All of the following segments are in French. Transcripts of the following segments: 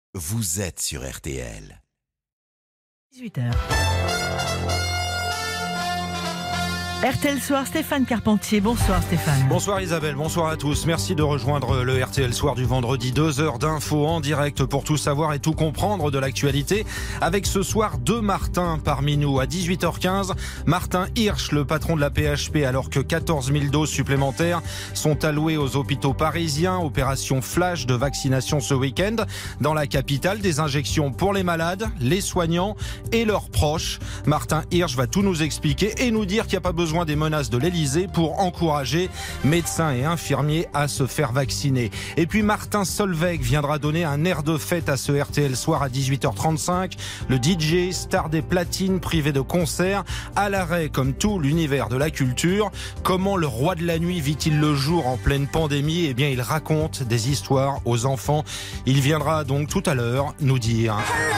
Vous êtes sur RTL. 18h. RTL Soir, Stéphane Carpentier. Bonsoir Stéphane. Bonsoir Isabelle, bonsoir à tous. Merci de rejoindre le RTL Soir du vendredi. 2 heures d'infos en direct pour tout savoir et tout comprendre de l'actualité. Avec ce soir 2 Martins parmi nous. À 18h15, Martin Hirsch, le patron de la PHP, alors que 14 000 doses supplémentaires sont allouées aux hôpitaux parisiens. Opération flash de vaccination ce week-end. Dans la capitale, des injections pour les malades, les soignants et leurs proches. Martin Hirsch va tout nous expliquer et nous dire qu'il n'y a pas besoin des menaces de l'Elysée pour encourager médecins et infirmiers à se faire vacciner. Et puis Martin Solveig viendra donner un air de fête à ce RTL Soir à 18h35. Le DJ, star des platines, privé de concert, à l'arrêt comme tout l'univers de la culture. Comment le roi de la nuit vit-il le jour en pleine pandémie ? Eh bien, il raconte des histoires aux enfants. Il viendra donc tout à l'heure nous dire...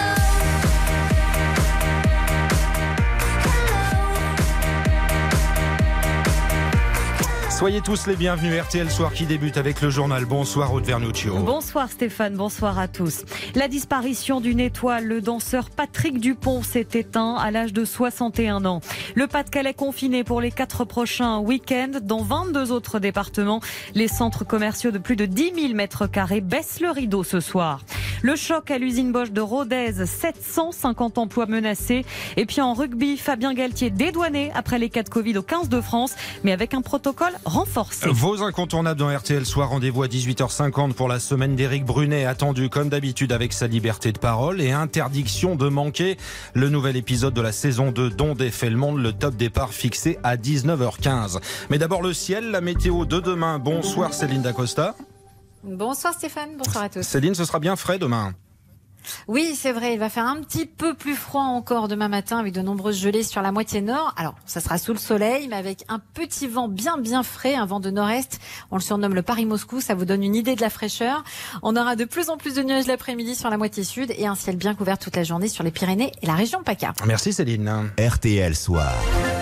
Soyez tous les bienvenus. RTL Soir qui débute avec le journal. Bonsoir Aude Vernuccio. Bonsoir Stéphane, bonsoir à tous. La disparition d'une étoile, le danseur Patrick Dupont s'est éteint à l'âge de 61 ans. Le Pas-de-Calais confiné pour les 4 prochains week-ends. Dans 22 autres départements, les centres commerciaux de plus de 10 000 mètres carrés baissent le rideau ce soir. Le choc à l'usine Bosch de Rodez, 750 emplois menacés. Et puis en rugby, Fabien Galtier dédouané après les cas de Covid au 15 de France, mais avec un protocole renforcé. Vos incontournables dans RTL Soir, rendez-vous à 18h50 pour la semaine d'Éric Brunet, attendu comme d'habitude avec sa liberté de parole et interdiction de manquer le nouvel épisode de la saison 2 dont défait le monde, le top départ fixé à 19h15. Mais d'abord le ciel, la météo de demain. Bonsoir Céline Dacosta. Bonsoir Stéphane, bonsoir à tous. Céline, ce sera bien frais demain. Oui, c'est vrai, il va faire un petit peu plus froid encore demain matin avec de nombreuses gelées sur la moitié nord. Alors, ça sera sous le soleil, mais avec un petit vent bien frais, un vent de nord-est. On le surnomme le Paris-Moscou, ça vous donne une idée de la fraîcheur. On aura de plus en plus de nuages l'après-midi sur la moitié sud et un ciel bien couvert toute la journée sur les Pyrénées et la région PACA. Merci Céline. RTL Soir.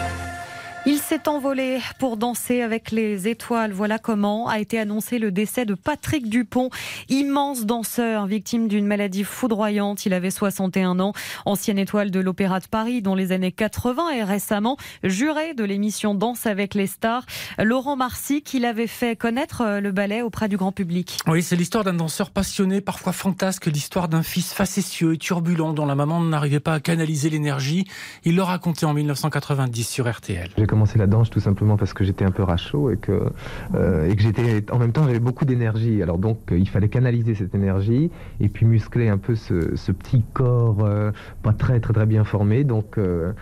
Il s'est envolé pour danser avec les étoiles. Voilà comment a été annoncé le décès de Patrick Dupont, immense danseur, victime d'une maladie foudroyante. Il avait 61 ans, ancienne étoile de l'Opéra de Paris dans les années 80 et récemment juré de l'émission Danse avec les stars. Laurent Marsic, qui l'avait fait connaître le ballet auprès du grand public. Oui, c'est l'histoire d'un danseur passionné, parfois fantasque, l'histoire d'un fils facétieux et turbulent dont la maman n'arrivait pas à canaliser l'énergie. Il le racontait en 1990 sur RTL. J'ai commencé la danse tout simplement parce que j'étais un peu rachot et que j'étais, en même temps j'avais beaucoup d'énergie. Alors donc il fallait canaliser cette énergie et puis muscler un peu ce petit corps pas très bien formé. Donc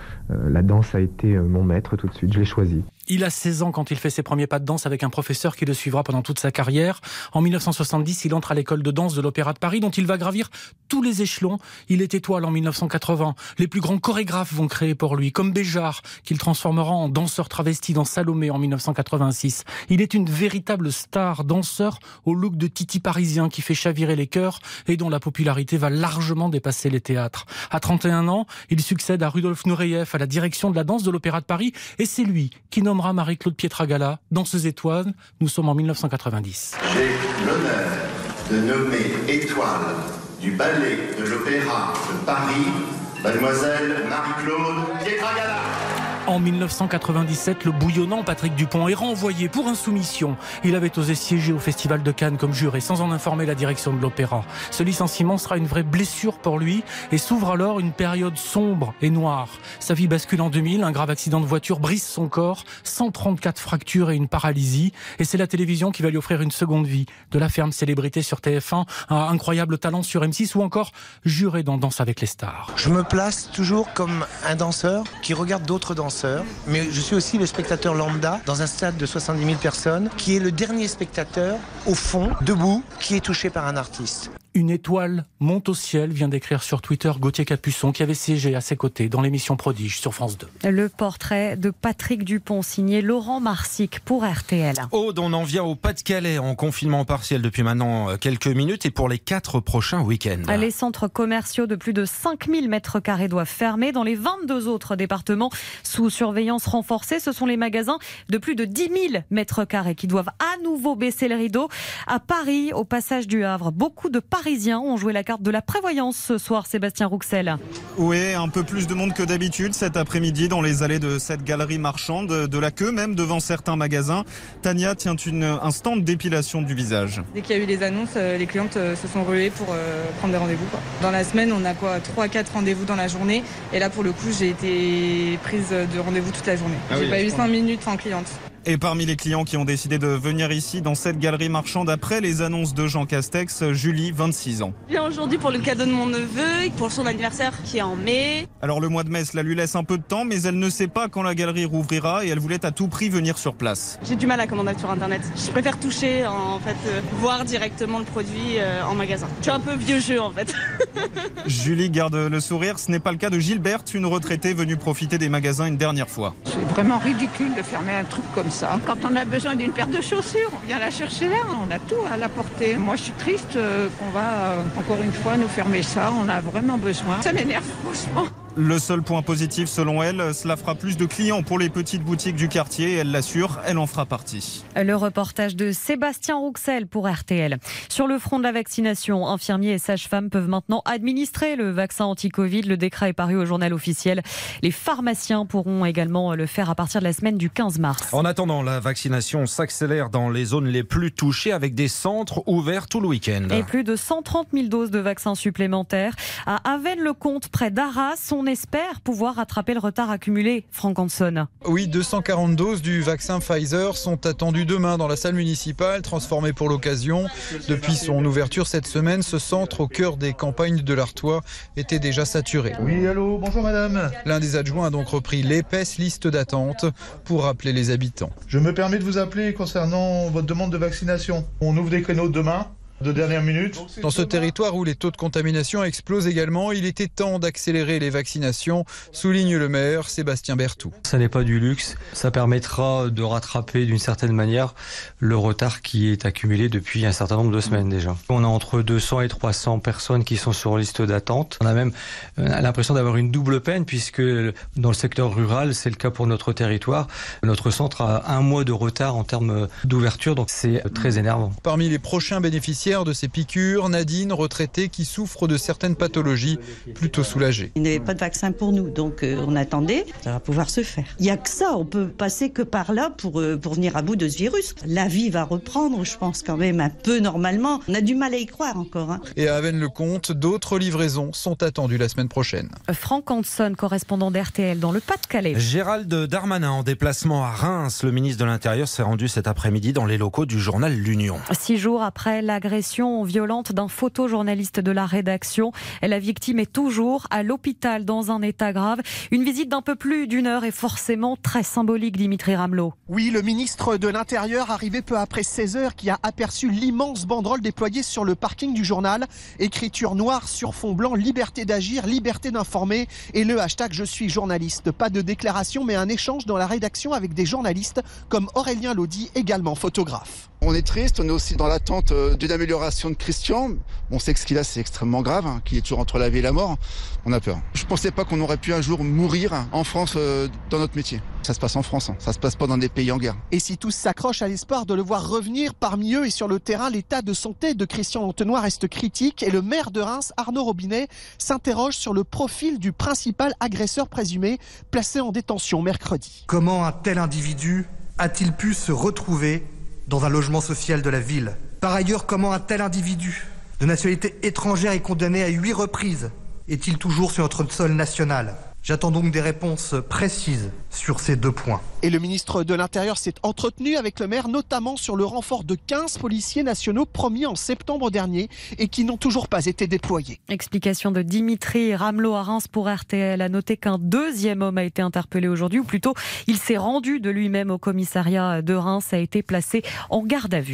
la danse a été mon maître tout de suite, je l'ai choisi. Il a 16 ans quand il fait ses premiers pas de danse avec un professeur qui le suivra pendant toute sa carrière. En 1970, il entre à l'école de danse de l'Opéra de Paris dont il va gravir tous les échelons. Il est étoile en 1980. Les plus grands chorégraphes vont créer pour lui, comme Béjart, qu'il transformera en danseur travesti dans Salomé en 1986. Il est une véritable star, danseur au look de Titi parisien qui fait chavirer les cœurs et dont la popularité va largement dépasser les théâtres. À 31 ans, il succède à Rudolf Nureyev à la direction de la danse de l'Opéra de Paris et c'est lui qui nomme Marie-Claude Pietragala, danseuse étoile. Nous sommes en 1990. J'ai l'honneur de nommer étoile du ballet de l'Opéra de Paris, mademoiselle Marie-Claude Pietragala. En 1997, le bouillonnant Patrick Dupont est renvoyé pour insoumission. Il avait osé siéger au Festival de Cannes comme juré sans en informer la direction de l'opéra. Ce licenciement sera une vraie blessure pour lui et s'ouvre alors une période sombre et noire. Sa vie bascule en 2000, un grave accident de voiture brise son corps, 134 fractures et une paralysie. Et c'est la télévision qui va lui offrir une seconde vie. De la ferme célébrité sur TF1 à incroyable talent sur M6 ou encore juré dans Danse avec les stars. Je me place toujours comme un danseur qui regarde d'autres danseurs. Mais je suis aussi le spectateur lambda dans un stade de 70 000 personnes qui est le dernier spectateur, au fond, debout, qui est touché par un artiste. Une étoile monte au ciel, vient d'écrire sur Twitter Gauthier Capuçon, qui avait siégé à ses côtés dans l'émission Prodige sur France 2. Le portrait de Patrick Dupont, signé Laurent Marsic pour RTL. Aude, on en vient au Pas-de-Calais en confinement partiel depuis maintenant quelques minutes et pour les 4 prochains week-ends. Les centres commerciaux de plus de 5000 mètres carrés doivent fermer. Dans les 22 autres départements sous surveillance renforcée, ce sont les magasins de plus de 10 000 mètres carrés qui doivent à nouveau baisser le rideau. À Paris, au passage du Havre, beaucoup de Parisiens Parisiens ont joué la carte de la prévoyance ce soir, Sébastien Rouxel. Oui, un peu plus de monde que d'habitude cet après-midi dans les allées de cette galerie marchande, de la queue même devant certains magasins. Tania tient un stand d'épilation du visage. Dès qu'il y a eu les annonces, les clientes se sont ruées pour prendre des rendez-vous. Dans la semaine, on a 3 à 4 rendez-vous dans la journée. Et là, pour le coup, j'ai été prise de rendez-vous toute la journée. J'ai pas eu 5 minutes en cliente. Et parmi les clients qui ont décidé de venir ici, dans cette galerie marchande, après les annonces de Jean Castex, Julie, 26 ans. Je viens aujourd'hui pour le cadeau de mon neveu, pour son anniversaire qui est en mai. Alors le mois de mai, cela lui laisse un peu de temps, mais elle ne sait pas quand la galerie rouvrira et elle voulait à tout prix venir sur place. J'ai du mal à commander sur Internet. Je préfère toucher, voir directement le produit en magasin. Je suis un peu vieux jeu en fait. Julie garde le sourire, ce n'est pas le cas de Gilberte, une retraitée venue profiter des magasins une dernière fois. C'est vraiment ridicule de fermer un truc comme ça. Quand on a besoin d'une paire de chaussures, on vient la chercher là, on a tout à la portée. Moi je suis triste qu'on va encore une fois nous fermer ça, on a vraiment besoin. Ça m'énerve franchement. Le seul point positif selon elle, cela fera plus de clients pour les petites boutiques du quartier. Elle l'assure, elle en fera partie. Le reportage de Sébastien Rouxel pour RTL. Sur le front de la vaccination, infirmiers et sages-femmes peuvent maintenant administrer le vaccin anti-Covid. Le décret est paru au journal officiel. Les pharmaciens pourront également le faire à partir de la semaine du 15 mars. En attendant, la vaccination s'accélère dans les zones les plus touchées avec des centres ouverts tout le week-end. Et plus de 130 000 doses de vaccins supplémentaires. À Avesnes-le-Comte, près d'Arras, on espère pouvoir rattraper le retard accumulé. Franck Hanson. Oui, 240 doses du vaccin Pfizer sont attendues demain dans la salle municipale, transformée pour l'occasion. Depuis son ouverture cette semaine, ce centre au cœur des campagnes de l'Artois était déjà saturé. Oui, allô, bonjour madame. L'un des adjoints a donc repris l'épaisse liste d'attente pour rappeler les habitants. Je me permets de vous appeler concernant votre demande de vaccination. On ouvre des créneaux demain. De dernière minute. Dans ce territoire où les taux de contamination explosent également, il était temps d'accélérer les vaccinations, souligne le maire Sébastien Berthoud. Ça n'est pas du luxe, ça permettra de rattraper d'une certaine manière le retard qui est accumulé depuis un certain nombre de semaines déjà. On a entre 200 et 300 personnes qui sont sur liste d'attente. On a même l'impression d'avoir une double peine puisque dans le secteur rural, c'est le cas pour notre territoire. Notre centre a 1 mois de retard en termes d'ouverture, donc c'est très énervant. Parmi les prochains bénéficiaires de ces piqûres, Nadine, retraitée qui souffre de certaines pathologies, plutôt soulagée. Il n'y avait pas de vaccin pour nous, donc on attendait, ça va pouvoir se faire. Il n'y a que ça, on peut passer que par là pour venir à bout de ce virus. La vie va reprendre, je pense quand même un peu normalement. On a du mal à y croire encore. Et à Avesnes-le-Comte, d'autres livraisons sont attendues la semaine prochaine. Franck Hanson, correspondant d'RTL dans le Pas-de-Calais. Gérald Darmanin en déplacement à Reims. Le ministre de l'Intérieur s'est rendu cet après-midi dans les locaux du journal L'Union. 6 jours après l'agression violente d'un photojournaliste de la rédaction. La victime est toujours à l'hôpital dans un état grave. Une visite d'un peu plus d'1 heure est forcément très symbolique, Dimitri Ramelot. Oui, le ministre de l'Intérieur, arrivé peu après 16 heures, qui a aperçu l'immense banderole déployée sur le parking du journal. Écriture noire sur fond blanc, liberté d'agir, liberté d'informer et le hashtag je suis journaliste. Pas de déclaration, mais un échange dans la rédaction avec des journalistes comme Aurélien Laudy, également photographe. On est triste, on est aussi dans l'attente d'une amélioration de Christian. On sait que ce qu'il a, c'est extrêmement grave, qu'il est toujours entre la vie et la mort. On a peur. Je ne pensais pas qu'on aurait pu un jour mourir en France dans notre métier. Ça se passe en France, ça se passe pas dans des pays en guerre. Et si tous s'accrochent à l'espoir de le voir revenir, parmi eux et sur le terrain, l'état de santé de Christian Lantenois reste critique et le maire de Reims, Arnaud Robinet, s'interroge sur le profil du principal agresseur présumé placé en détention mercredi. Comment un tel individu a-t-il pu se retrouver dans un logement social de la ville? Par ailleurs, comment un tel individu de nationalité étrangère est condamné à 8 reprises est-il toujours sur notre sol national? J'attends donc des réponses précises sur ces 2 points. Et le ministre de l'Intérieur s'est entretenu avec le maire, notamment sur le renfort de 15 policiers nationaux promis en septembre dernier et qui n'ont toujours pas été déployés. Explication de Dimitri Ramelot à Reims pour RTL. À noter qu'un 2e homme a été interpellé aujourd'hui, ou plutôt il s'est rendu de lui-même au commissariat de Reims, a été placé en garde à vue.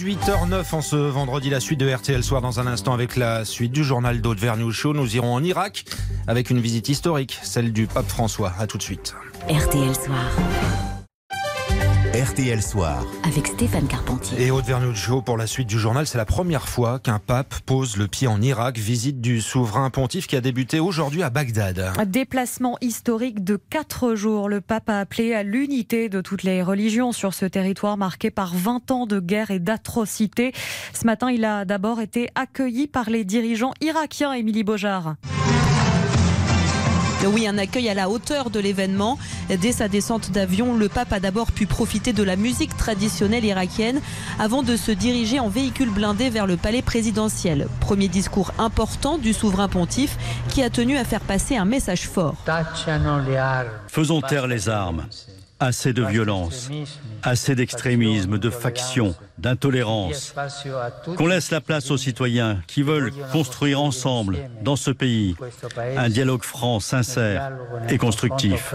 18h09 en ce vendredi, la suite de RTL Soir dans un instant avec la suite du journal d'Aude Verniouchot. Nous irons en Irak avec une visite historique, celle du pape François. À tout de suite. RTL Soir. RTL Soir. Avec Stéphane Carpentier. Et Aude Vernuccio pour la suite du journal. C'est la première fois qu'un pape pose le pied en Irak. Visite du souverain pontife qui a débuté aujourd'hui à Bagdad. Un déplacement historique de 4 jours. Le pape a appelé à l'unité de toutes les religions sur ce territoire marqué par 20 ans de guerre et d'atrocités. Ce matin, il a d'abord été accueilli par les dirigeants irakiens. Émilie Beaujard. Oui, un accueil à la hauteur de l'événement. Dès sa descente d'avion, le pape a d'abord pu profiter de la musique traditionnelle irakienne avant de se diriger en véhicule blindé vers le palais présidentiel. Premier discours important du souverain pontife qui a tenu à faire passer un message fort. Faisons taire les armes. Assez de violence, assez d'extrémisme, de factions, d'intolérance. Qu'on laisse la place aux citoyens qui veulent construire ensemble, dans ce pays, un dialogue franc, sincère et constructif.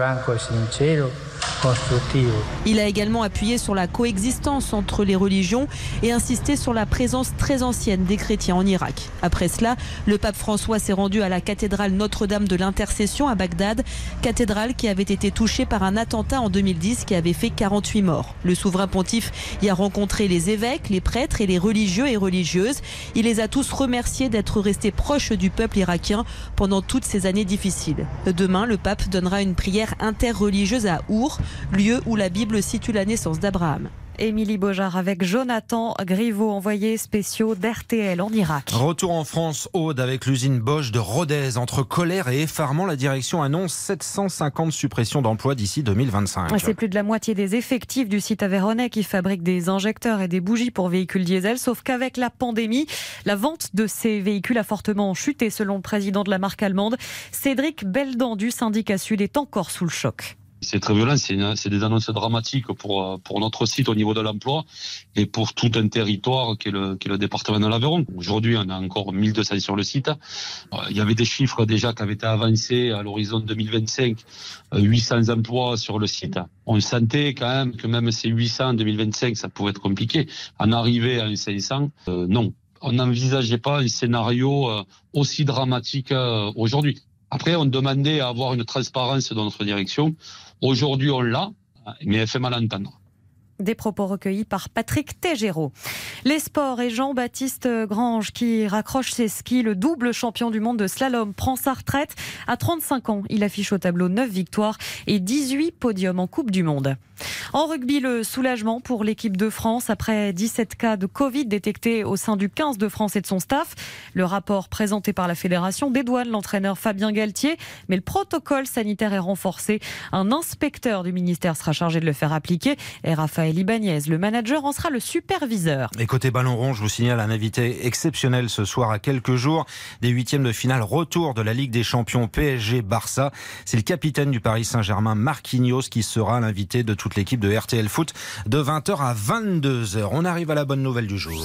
Il a également appuyé sur la coexistence entre les religions et insisté sur la présence très ancienne des chrétiens en Irak. Après cela, le pape François s'est rendu à la cathédrale Notre-Dame de l'Intercession à Bagdad, cathédrale qui avait été touchée par un attentat en 2010 qui avait fait 48 morts. Le souverain pontife y a rencontré les évêques, les prêtres et les religieux et religieuses. Il les a tous remerciés d'être restés proches du peuple irakien pendant toutes ces années difficiles. Demain, le pape donnera une prière interreligieuse à Our, lieu où la Bible situe la naissance d'Abraham. Émilie Beaujard avec Jonathan Griveaux, envoyé spéciaux d'RTL en Irak. Retour en France, Aude, avec l'usine Bosch de Rodez. Entre colère et effarement, la direction annonce 750 suppressions d'emplois d'ici 2025. C'est plus de la moitié des effectifs du site aveyronais qui fabrique des injecteurs et des bougies pour véhicules diesel. Sauf qu'avec la pandémie, la vente de ces véhicules a fortement chuté, selon le président de la marque allemande. Cédric Beldan du syndicat Sud est encore sous le choc. C'est très violent, c'est des annonces dramatiques pour notre site au niveau de l'emploi et pour tout un territoire qui est le département de l'Aveyron. Aujourd'hui, on a encore 1200 sur le site. Il y avait des chiffres déjà qui avaient été avancés à l'horizon 2025, 800 emplois sur le site. On sentait quand même que même ces 800 en 2025, ça pouvait être compliqué. En arriver à un 500, non. On n'envisageait pas un scénario aussi dramatique aujourd'hui. Après, on demandait à avoir une transparence dans notre direction. Aujourd'hui, on l'a, mais elle fait mal à entendre. Des propos recueillis par Patrick Tégéraud. Les sports et Jean-Baptiste Grange qui raccroche ses skis. Le double champion du monde de slalom prend sa retraite. À 35 ans, il affiche au tableau 9 victoires et 18 podiums en Coupe du Monde. En rugby, le soulagement pour l'équipe de France après 17 cas de Covid détectés au sein du 15 de France et de son staff. Le rapport présenté par la fédération dédouane l'entraîneur Fabien Galtier, mais le protocole sanitaire est renforcé. Un inspecteur du ministère sera chargé de le faire appliquer et Raphaël Ibanez, le manager, en sera le superviseur. Et côté ballon rond, je vous signale un invité exceptionnel ce soir à quelques jours des huitièmes de finale retour de la Ligue des Champions PSG-Barça. C'est le capitaine du Paris Saint-Germain, Marquinhos, qui sera l'invité de toute l'équipe de RTL Foot de 20h à 22h. On arrive à la bonne nouvelle du jour.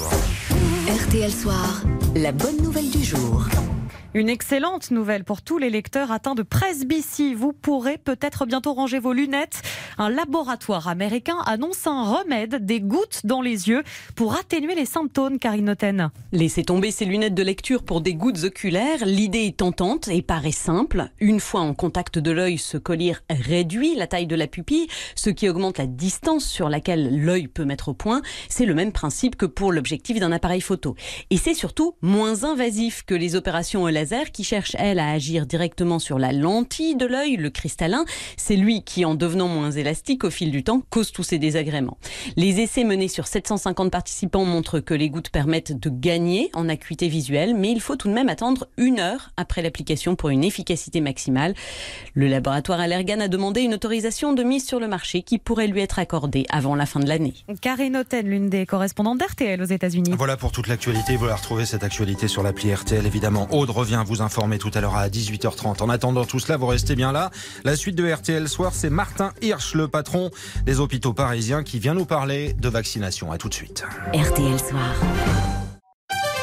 RTL Soir, la bonne nouvelle du jour. Une excellente nouvelle pour tous les lecteurs atteints de presbytie. Vous pourrez peut-être bientôt ranger vos lunettes. Un laboratoire américain annonce un remède, des gouttes dans les yeux pour atténuer les symptômes, Karine Noten. Laissez tomber ces lunettes de lecture pour des gouttes oculaires. L'idée est tentante et paraît simple. Une fois en contact de l'œil, ce collier réduit la taille de la pupille, ce qui augmente la distance sur laquelle l'œil peut mettre au point. C'est le même principe que pour l'objectif d'un appareil photo. Et c'est surtout moins invasif que les opérations au laser qui cherche, elle, à agir directement sur la lentille de l'œil, le cristallin. C'est lui qui, en devenant moins élastique au fil du temps, cause tous ces désagréments. Les essais menés sur 750 participants montrent que les gouttes permettent de gagner en acuité visuelle, mais il faut tout de même attendre 1 heure après l'application pour une efficacité maximale. Le laboratoire Allergan a demandé une autorisation de mise sur le marché qui pourrait lui être accordée avant la fin de l'année. Karine Noten, l'une des correspondantes d'RTL aux États-Unis. Voilà pour toute l'actualité. Vous la retrouvez cette actualité sur l'appli RTL, évidemment. Aude revient vous informer tout à l'heure à 18h30. En attendant tout cela, vous restez bien là. La suite de RTL Soir, c'est Martin Hirsch, le patron des hôpitaux parisiens, qui vient nous parler de vaccination. À tout de suite. RTL Soir.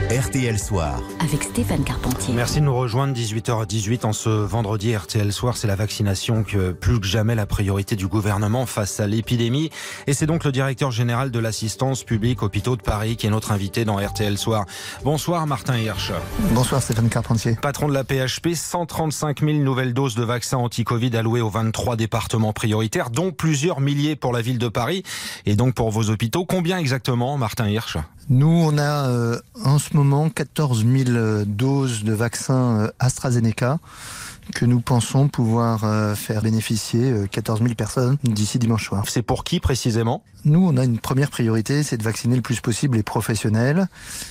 RTL Soir. Avec Stéphane Carpentier. Merci de nous rejoindre 18h18 en ce vendredi RTL Soir. C'est la vaccination que plus que jamais la priorité du gouvernement face à l'épidémie. Et c'est donc le directeur général de l'assistance publique hôpitaux de Paris qui est notre invité dans RTL Soir. Bonsoir Martin Hirsch. Bonsoir Stéphane Carpentier. Patron de la PHP, 135 000 nouvelles doses de vaccins anti-Covid allouées aux 23 départements prioritaires, dont plusieurs milliers pour la ville de Paris et donc pour vos hôpitaux. Combien exactement, Martin Hirsch ? Nous, on a en ce moment 14 000 doses de vaccins AstraZeneca que nous pensons pouvoir faire bénéficier 14 000 personnes d'ici dimanche soir. C'est pour qui précisément ? Nous, on a une première priorité, c'est de vacciner le plus possible les professionnels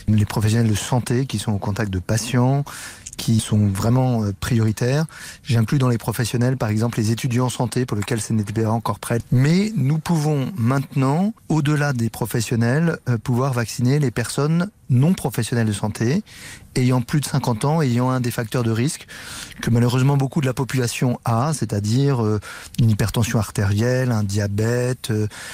de santé qui sont au contact de patients, qui sont vraiment prioritaires. J'inclus dans les professionnels, par exemple, les étudiants en santé pour lesquels ce n'était pas encore prêt. Mais nous pouvons maintenant, au-delà des professionnels, pouvoir vacciner les personnes non professionnels de santé, ayant plus de 50 ans, ayant un des facteurs de risque que malheureusement beaucoup de la population a, c'est-à-dire une hypertension artérielle, un diabète,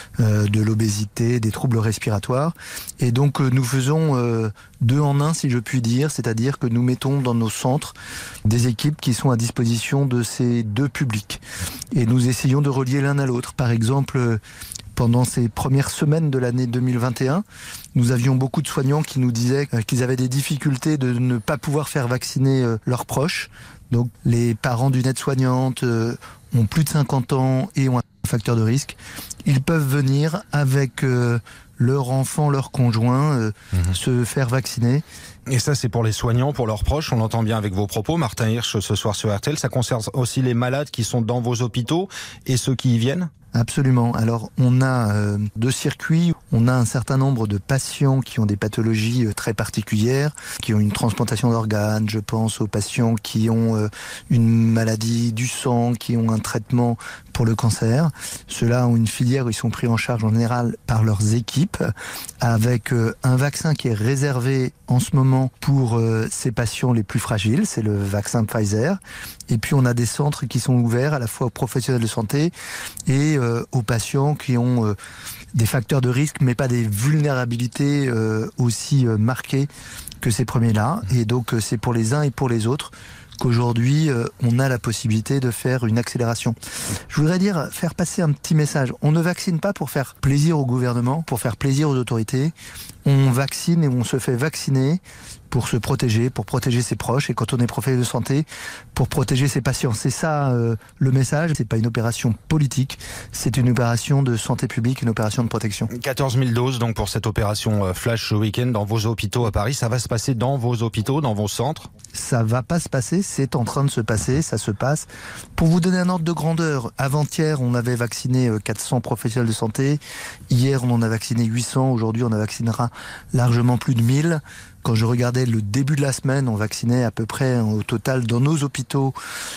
de l'obésité, des troubles respiratoires. Et donc nous faisons deux en un, si je puis dire, c'est-à-dire que nous mettons dans nos centres des équipes qui sont à disposition de ces deux publics. Et nous essayons de relier l'un à l'autre. Par exemple, pendant ces premières semaines de l'année 2021, nous avions beaucoup de soignants qui nous disaient qu'ils avaient des difficultés de ne pas pouvoir faire vacciner leurs proches. Donc les parents d'une aide-soignante ont plus de 50 ans et ont un facteur de risque. Ils peuvent venir avec leur enfant, leur conjoint, se faire vacciner. Et ça, c'est pour les soignants, pour leurs proches. On l'entend bien avec vos propos, Martin Hirsch, ce soir sur RTL. Ça concerne aussi les malades qui sont dans vos hôpitaux et ceux qui y viennent ? Absolument. Alors, on a deux circuits. On a un certain nombre de patients qui ont des pathologies très particulières, qui ont une transplantation d'organes. Je pense aux patients qui ont une maladie du sang, qui ont un traitement pour le cancer. Ceux-là ont une filière où ils sont pris en charge en général par leurs équipes, avec un vaccin qui est réservé en ce moment pour ces patients les plus fragiles. C'est le vaccin Pfizer. Et puis, on a des centres qui sont ouverts à la fois aux professionnels de santé et aux patients qui ont des facteurs de risque, mais pas des vulnérabilités aussi marquées que ces premiers-là. Et donc, c'est pour les uns et pour les autres qu'aujourd'hui, on a la possibilité de faire une accélération. Je voudrais faire passer un petit message. On ne vaccine pas pour faire plaisir au gouvernement, pour faire plaisir aux autorités. On vaccine et on se fait vacciner pour se protéger, pour protéger ses proches, et quand on est professionnel de santé, pour protéger ses patients. C'est ça le message. C'est pas une opération politique, c'est une opération de santé publique, une opération de protection. 14 000 doses donc pour cette opération flash ce week-end dans vos hôpitaux à Paris. Ça va se passer dans vos hôpitaux, dans vos centres ? Ça va pas se passer, c'est en train de se passer, ça se passe. Pour vous donner un ordre de grandeur, avant-hier, on avait vacciné 400 professionnels de santé. Hier, on en a vacciné 800. Aujourd'hui, on en vaccinera largement plus de 1000. Quand je regardais le début de la semaine, on vaccinait à peu près au total dans nos hôpitaux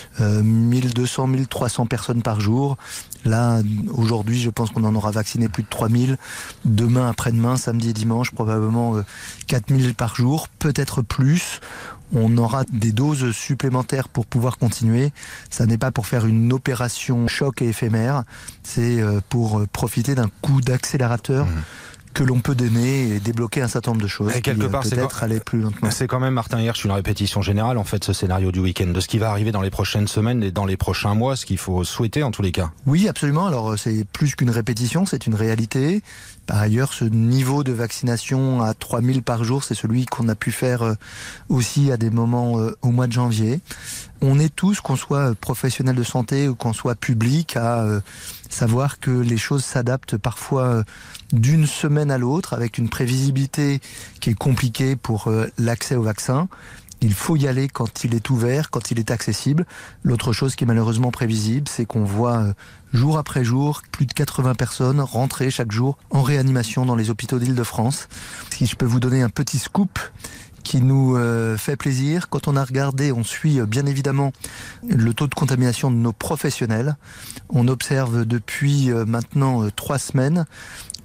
1200, 1300 personnes par jour. Là, aujourd'hui, je pense qu'on en aura vacciné plus de 3000. Demain, après-demain, samedi et dimanche, probablement 4000 par jour, peut-être plus. On aura des doses supplémentaires pour pouvoir continuer. Ça n'est pas pour faire une opération choc et éphémère, c'est pour profiter d'un coup d'accélérateur que l'on peut donner et débloquer un certain nombre de choses. Et quelque part, peut-être aller plus lentement. C'est quand même, Martin Hirsch, une répétition générale, en fait, ce scénario du week-end, de ce qui va arriver dans les prochaines semaines et dans les prochains mois, ce qu'il faut souhaiter en tous les cas. Oui, absolument. Alors, c'est plus qu'une répétition, c'est une réalité. Par ailleurs, ce niveau de vaccination à 3000 par jour, c'est celui qu'on a pu faire aussi à des moments au mois de janvier. On est tous, qu'on soit professionnel de santé ou qu'on soit public, à savoir que les choses s'adaptent parfois d'une semaine à l'autre, avec une prévisibilité qui est compliquée pour l'accès au vaccin. Il faut y aller quand il est ouvert, quand il est accessible. L'autre chose qui est malheureusement prévisible, c'est qu'on voit jour après jour plus de 80 personnes rentrer chaque jour en réanimation dans les hôpitaux d'Île-de-France. Si je peux vous donner un petit scoop qui nous fait plaisir, quand on a regardé, on suit bien évidemment le taux de contamination de nos professionnels. On observe depuis maintenant 3 semaines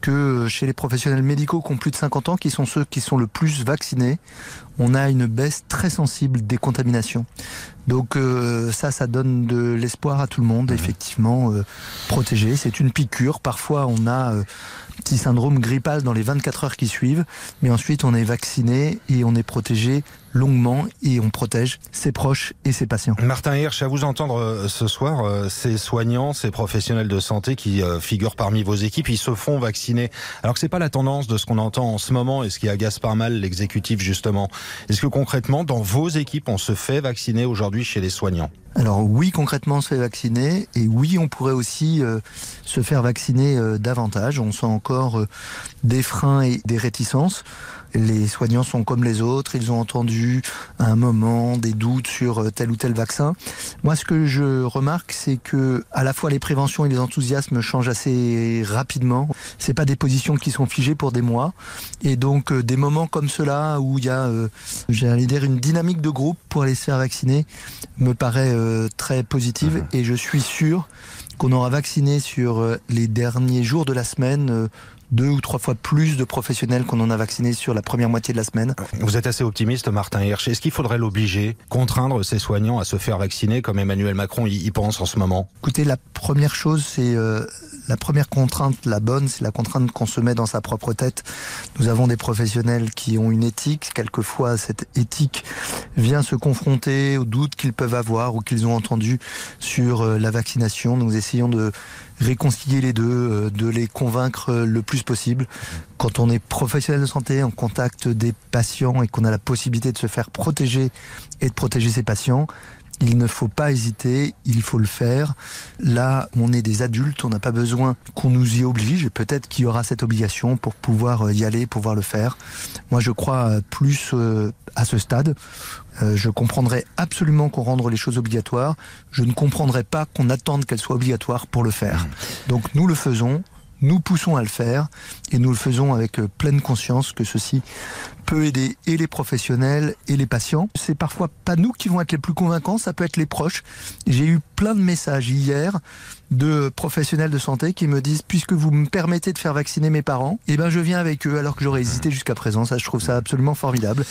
que chez les professionnels médicaux qui ont plus de 50 ans, qui sont ceux qui sont le plus vaccinés, on a une baisse très sensible des contaminations. Donc ça donne de l'espoir à tout le monde, effectivement, protégé. C'est une piqûre. Parfois, on a un petit syndrome grippal dans les 24 heures qui suivent, mais ensuite, on est vacciné et on est protégé longuement et on protège ses proches et ses patients. Martin Hirsch, à vous entendre ce soir, ces soignants, ces professionnels de santé qui figurent parmi vos équipes, ils se font vacciner. Alors que c'est pas la tendance de ce qu'on entend en ce moment et ce qui agace pas mal l'exécutif justement. Est-ce que concrètement, dans vos équipes, on se fait vacciner aujourd'hui chez les soignants ? Alors oui, concrètement, on se fait vacciner et oui, on pourrait aussi se faire vacciner davantage. On sent encore des freins et des réticences. Les soignants sont comme les autres, ils ont entendu à un moment des doutes sur tel ou tel vaccin. Moi, ce que je remarque, c'est que à la fois les préventions et les enthousiasmes changent assez rapidement. C'est pas des positions qui sont figées pour des mois. Et donc, des moments comme cela où il y a, j'allais dire, une dynamique de groupe pour aller se faire vacciner me paraît très positive. Et je suis sûr qu'on aura vacciné sur les derniers jours de la semaine 2 ou 3 fois plus de professionnels qu'on en a vaccinés sur la première moitié de la semaine. Vous êtes assez optimiste, Martin Hirsch. Est-ce qu'il faudrait l'obliger, contraindre ces soignants à se faire vacciner comme Emmanuel Macron y pense en ce moment ? Écoutez, la première chose, c'est la première contrainte, la bonne, c'est la contrainte qu'on se met dans sa propre tête. Nous avons des professionnels qui ont une éthique. Quelquefois, cette éthique vient se confronter aux doutes qu'ils peuvent avoir ou qu'ils ont entendus sur la vaccination. Nous essayons de réconcilier les deux, de les convaincre le plus possible. Quand on est professionnel de santé, en contact des patients et qu'on a la possibilité de se faire protéger et de protéger ses patients, il ne faut pas hésiter, il faut le faire. Là, on est des adultes, on n'a pas besoin qu'on nous y oblige. Peut-être qu'il y aura cette obligation pour pouvoir y aller, pouvoir le faire. Moi, je crois plus à ce stade. Je comprendrais absolument qu'on rende les choses obligatoires. Je ne comprendrais pas qu'on attende qu'elles soient obligatoires pour le faire. Donc nous le faisons, nous poussons à le faire et nous le faisons avec pleine conscience que ceci peut aider et les professionnels et les patients. C'est parfois pas nous qui vont être les plus convaincants, ça peut être les proches. J'ai eu plein de messages hier de professionnels de santé qui me disent « Puisque vous me permettez de faire vacciner mes parents, eh ben je viens avec eux alors que j'aurais hésité jusqu'à présent. » Ça, je trouve ça absolument formidable.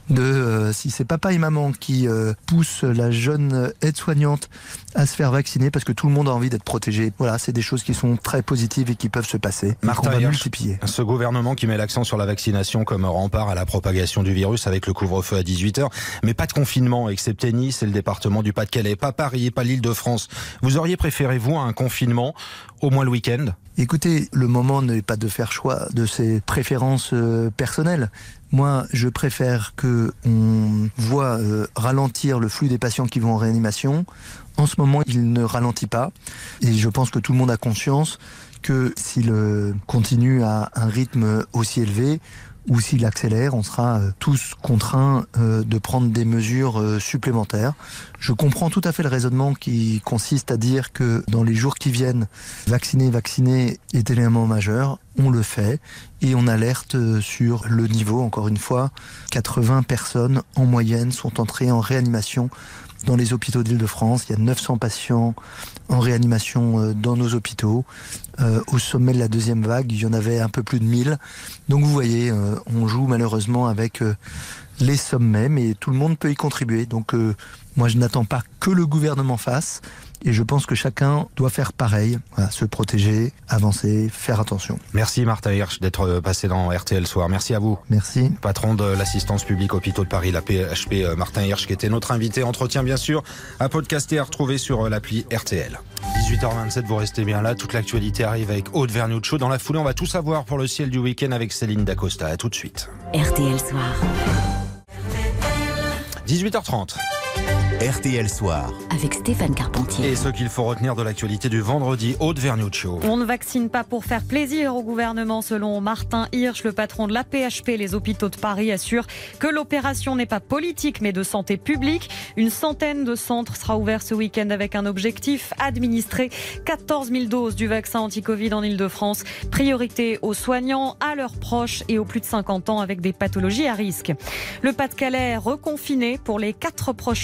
Si c'est papa et maman qui poussent la jeune aide-soignante à se faire vacciner parce que tout le monde a envie d'être protégé. Voilà, c'est des choses qui sont très positives et qui peuvent se passer. Martin Hirsch, multiplier. Ce gouvernement qui met l'accent sur la vaccination comme rempart à la propagation du virus avec le couvre-feu à 18h, mais pas de confinement, excepté Nice et le département du Pas-de-Calais, pas Paris et pas l'Île-de-France. Vous auriez préféré, vous, un confinement, au moins le week-end ? Écoutez, le moment n'est pas de faire choix de ses préférences personnelles. Moi, je préfère qu'on voit ralentir le flux des patients qui vont en réanimation. En ce moment, il ne ralentit pas. Et je pense que tout le monde a conscience que s'il continue à un rythme aussi élevé, ou s'il accélère, on sera tous contraints de prendre des mesures supplémentaires. Je comprends tout à fait le raisonnement qui consiste à dire que dans les jours qui viennent, vacciner est élément majeur. On le fait et on alerte sur le niveau, encore une fois. 80 personnes en moyenne sont entrées en réanimation dans les hôpitaux d'Île-de-France. Il y a 900 patients en réanimation dans nos hôpitaux. Au sommet de la deuxième vague, il y en avait un peu plus de 1000. Donc vous voyez, on joue malheureusement avec les sommets, mais tout le monde peut y contribuer. Donc moi, je n'attends pas que le gouvernement fasse. Et je pense que chacun doit faire pareil, voilà, se protéger, avancer, faire attention. Merci Martin Hirsch d'être passé dans RTL Soir. Merci à vous. Merci. Patron de l'assistance publique Hôpitaux de Paris, la PHP, Martin Hirsch, qui était notre invité. Entretien bien sûr à podcaster, à retrouver sur l'appli RTL. 18h27, vous restez bien là. Toute l'actualité arrive avec Aude Vernuccio. Dans la foulée, on va tout savoir pour le ciel du week-end avec Céline Dacosta. À tout de suite. RTL Soir. 18h30. RTL Soir. Avec Stéphane Carpentier. Et ce qu'il faut retenir de l'actualité du vendredi, Aude Vernuccio. On ne vaccine pas pour faire plaisir au gouvernement, selon Martin Hirsch, le patron de la PHP. Les hôpitaux de Paris assurent que l'opération n'est pas politique mais de santé publique. Une centaine de centres sera ouvert ce week-end avec un objectif, administrer 14 000 doses du vaccin anti-Covid en Ile-de-France. Priorité aux soignants, à leurs proches et aux plus de 50 ans avec des pathologies à risque. Le Pas-de-Calais reconfiné pour les 4 prochains week-ends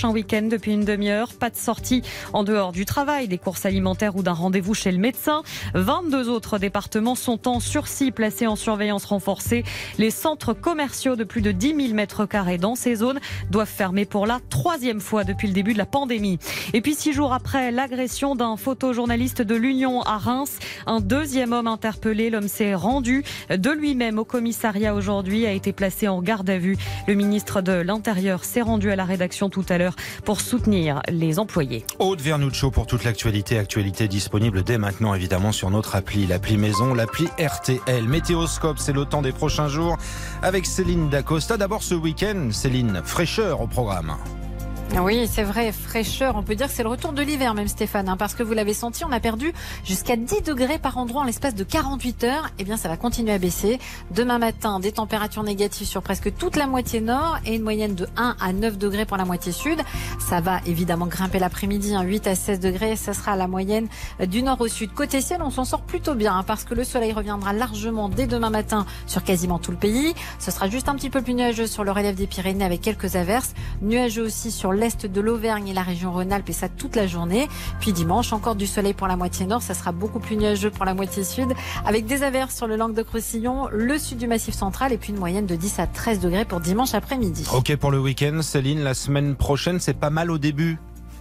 peine depuis une demi-heure. Pas de sortie en dehors du travail, des courses alimentaires ou d'un rendez-vous chez le médecin. 22 autres départements sont en sursis, placés en surveillance renforcée. Les centres commerciaux de plus de 10 000 mètres carrés dans ces zones doivent fermer pour la 3e fois depuis le début de la pandémie. Et puis 6 jours après l'agression d'un photojournaliste de l'Union à Reims, un deuxième homme interpellé. L'homme s'est rendu de lui-même au commissariat aujourd'hui, a été placé en garde à vue. Le ministre de l'Intérieur s'est rendu à la rédaction tout à l'heure pour soutenir les employés. Aude Vernuccio pour toute l'actualité. Actualité disponible dès maintenant évidemment sur notre appli, l'appli maison, l'appli RTL. Météoscope, c'est le temps des prochains jours avec Céline Dacosta. D'abord ce week-end, Céline, fraîcheur au programme. Oui, c'est vrai, fraîcheur. On peut dire que c'est le retour de l'hiver même, Stéphane, parce que vous l'avez senti, on a perdu jusqu'à 10 degrés par endroit en l'espace de 48 heures. Eh bien, ça va continuer à baisser. Demain matin, des températures négatives sur presque toute la moitié nord et une moyenne de 1 à 9 degrés pour la moitié sud. Ça va évidemment grimper l'après-midi, 8 à 16 degrés. Ça sera la moyenne du nord au sud. Côté ciel, on s'en sort plutôt bien parce que le soleil reviendra largement dès demain matin sur quasiment tout le pays. Ce sera juste un petit peu plus nuageux sur le relief des Pyrénées avec quelques averses. Nuageux aussi sur l'est de l'Auvergne et la région Rhône-Alpes, et ça toute la journée. Puis dimanche, encore du soleil pour la moitié nord, ça sera beaucoup plus nuageux pour la moitié sud, avec des averses sur le Languedoc-Roussillon, le sud du Massif central, et puis une moyenne de 10 à 13 degrés pour dimanche après-midi. Ok pour le week-end, Céline, la semaine prochaine, c'est pas mal au début.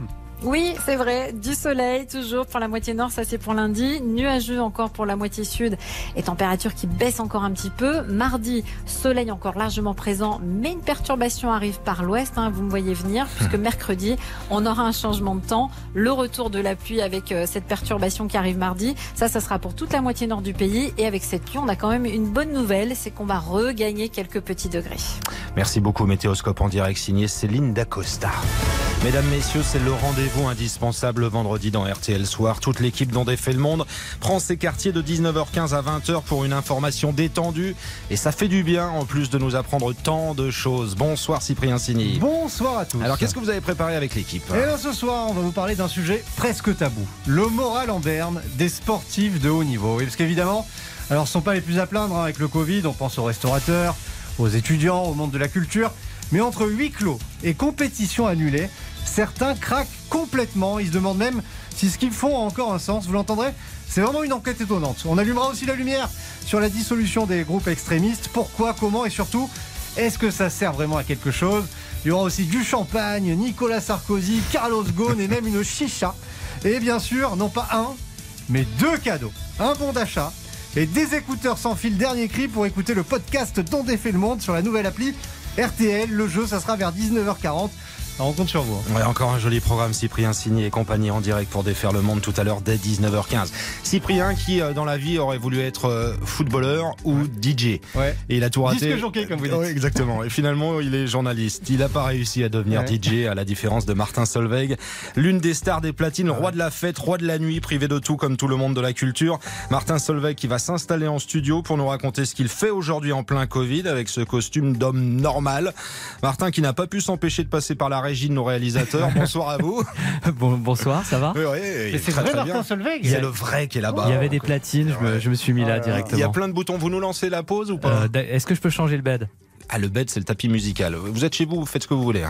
Oui, c'est vrai, du soleil toujours pour la moitié nord, ça c'est pour lundi, nuageux encore pour la moitié sud et température qui baisse encore un petit peu. Mardi, soleil encore largement présent, mais une perturbation arrive par l'ouest, vous me voyez venir, puisque mercredi, on aura un changement de temps, le retour de la pluie avec cette perturbation qui arrive mardi. Ça sera pour toute la moitié nord du pays, et avec cette pluie, on a quand même une bonne nouvelle, c'est qu'on va regagner quelques petits degrés. Merci beaucoup, Météoscope en direct, signé Céline Dacosta. Mesdames, messieurs, c'est le rendez-vous indispensable vendredi dans RTL Soir. Toute l'équipe dont défait le monde prend ses quartiers de 19h15 à 20h pour une information détendue. Et ça fait du bien, en plus de nous apprendre tant de choses. Bonsoir Cyprien Signy. Bonsoir à tous. Alors, qu'est-ce que vous avez préparé avec l'équipe ? Et bien, ce soir, on va vous parler d'un sujet presque tabou. Le moral en berne des sportifs de haut niveau. Et parce qu'évidemment, alors ce ne sont pas les plus à plaindre avec le Covid. On pense aux restaurateurs, aux étudiants, au monde de la culture. Mais entre huis clos et compétitions annulées, certains craquent complètement. Ils se demandent même si ce qu'ils font a encore un sens. Vous l'entendrez ? C'est vraiment une enquête étonnante. On allumera aussi la lumière sur la dissolution des groupes extrémistes. Pourquoi, comment et surtout, est-ce que ça sert vraiment à quelque chose ? Il y aura aussi du champagne, Nicolas Sarkozy, Carlos Ghosn et même une chicha. Et bien sûr, non pas un, mais 2 cadeaux. Un bon d'achat et des écouteurs sans fil dernier cri pour écouter le podcast dont défait le monde sur la nouvelle appli RTL. Le jeu, ça sera vers 19h40. Alors on compte sur vous. Ouais, encore un joli programme, Cyprien Signy et compagnie en direct pour défaire le monde tout à l'heure dès 19h15. Cyprien qui dans la vie aurait voulu être footballeur ou DJ. Ouais. Et il a tout raté. Disque jockey comme vous dites. Ouais, exactement. Et finalement il est journaliste. Il n'a pas réussi à devenir DJ à la différence de Martin Solveig. L'une des stars des platines, roi de la fête, roi de la nuit, privé de tout comme tout le monde de la culture. Martin Solveig qui va s'installer en studio pour nous raconter ce qu'il fait aujourd'hui en plein Covid avec ce costume d'homme normal. Martin qui n'a pas pu s'empêcher de passer par la régie de nos réalisateurs. Bonsoir à vous. Bonsoir, ça va ? Oui, mais c'est vrai, Martin Solveig. C'est le vrai qui est là-bas. Il y avait des platines, je me suis mis là directement. Il y a plein de boutons. Vous nous lancez la pause ou pas ? Est-ce que je peux changer le bed ? Ah, le bed, c'est le tapis musical. Vous êtes chez vous, vous faites ce que vous voulez.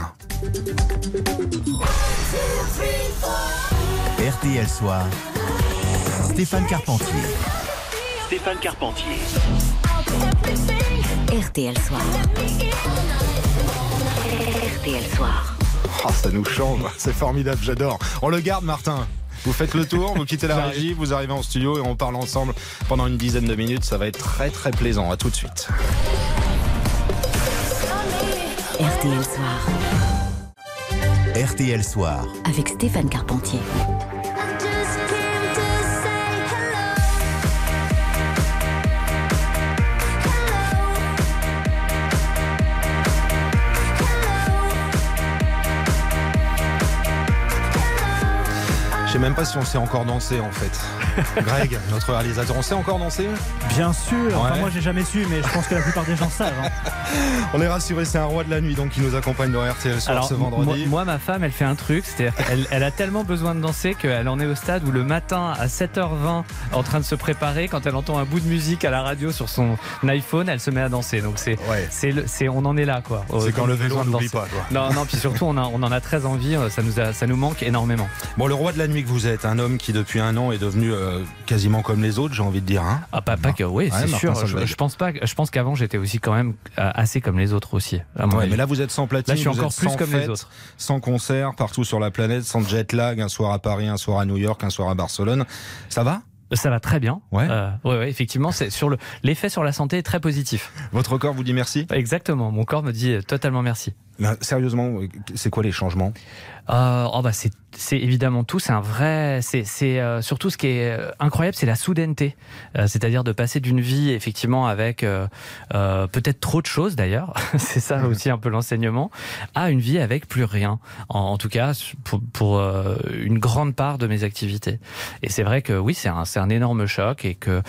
RTL Soir. Stéphane Carpentier. Stéphane Carpentier. RTL Soir. RTL Soir. Oh, ça nous change, c'est formidable, j'adore. On le garde, Martin. Vous faites le tour, vous quittez la régie, vous arrivez en studio et on parle ensemble pendant une dizaine de minutes. Ça va être très très plaisant. À tout de suite. RTL Soir. RTL Soir. Avec Stéphane Carpentier. sais même pas si on sait encore danser en fait. Greg, notre réalisateur, on sait encore danser ? Bien sûr, enfin, Ouais. moi j'ai jamais su, mais je pense que la plupart des gens savent. Hein. On est rassurés, c'est un roi de la nuit donc qui nous accompagne dans RTL Soir Alors, ce vendredi. moi, ma femme, elle fait un truc, c'est-à-dire qu'elle a tellement besoin de danser qu'elle en est au stade où le matin à 7h20, en train de se préparer, quand elle entend un bout de musique à la radio sur son iPhone, elle se met à danser. Donc on en est là, quoi. C'est quand le vélo, besoin on de n'oublie danser. pas, quoi. Non, puis surtout, on en a très envie, ça nous manque énormément. Bon, le roi de la nuit que vous êtes, un homme qui depuis un an est devenu quasiment comme les autres, j'ai envie de dire. Hein. Ah, pas que, oui, c'est Martin sûr. Solveig. Je pense qu'avant, j'étais aussi quand même assez comme les autres aussi. à mon avis. Mais là, vous êtes sans platine, Là, je suis vous encore êtes plus sans comme les fête, autres. sans concert, partout sur la planète, sans jet lag, un soir à Paris, un soir à New York, un soir à Barcelone. Ça va ? Ça va très bien. Ouais. Ouais, effectivement, l'effet sur la santé est très positif. Votre corps vous dit merci ? Exactement, mon corps me dit totalement merci. Là, sérieusement, c'est quoi les changements ? C'est évidemment tout. C'est un vrai. C'est surtout ce qui est incroyable, c'est la soudaineté. C'est-à-dire de passer d'une vie effectivement avec peut-être trop de choses d'ailleurs. C'est ça aussi un peu l'enseignement, à une vie avec plus rien. En tout cas pour une grande part de mes activités. Et c'est vrai que oui, c'est un énorme choc et que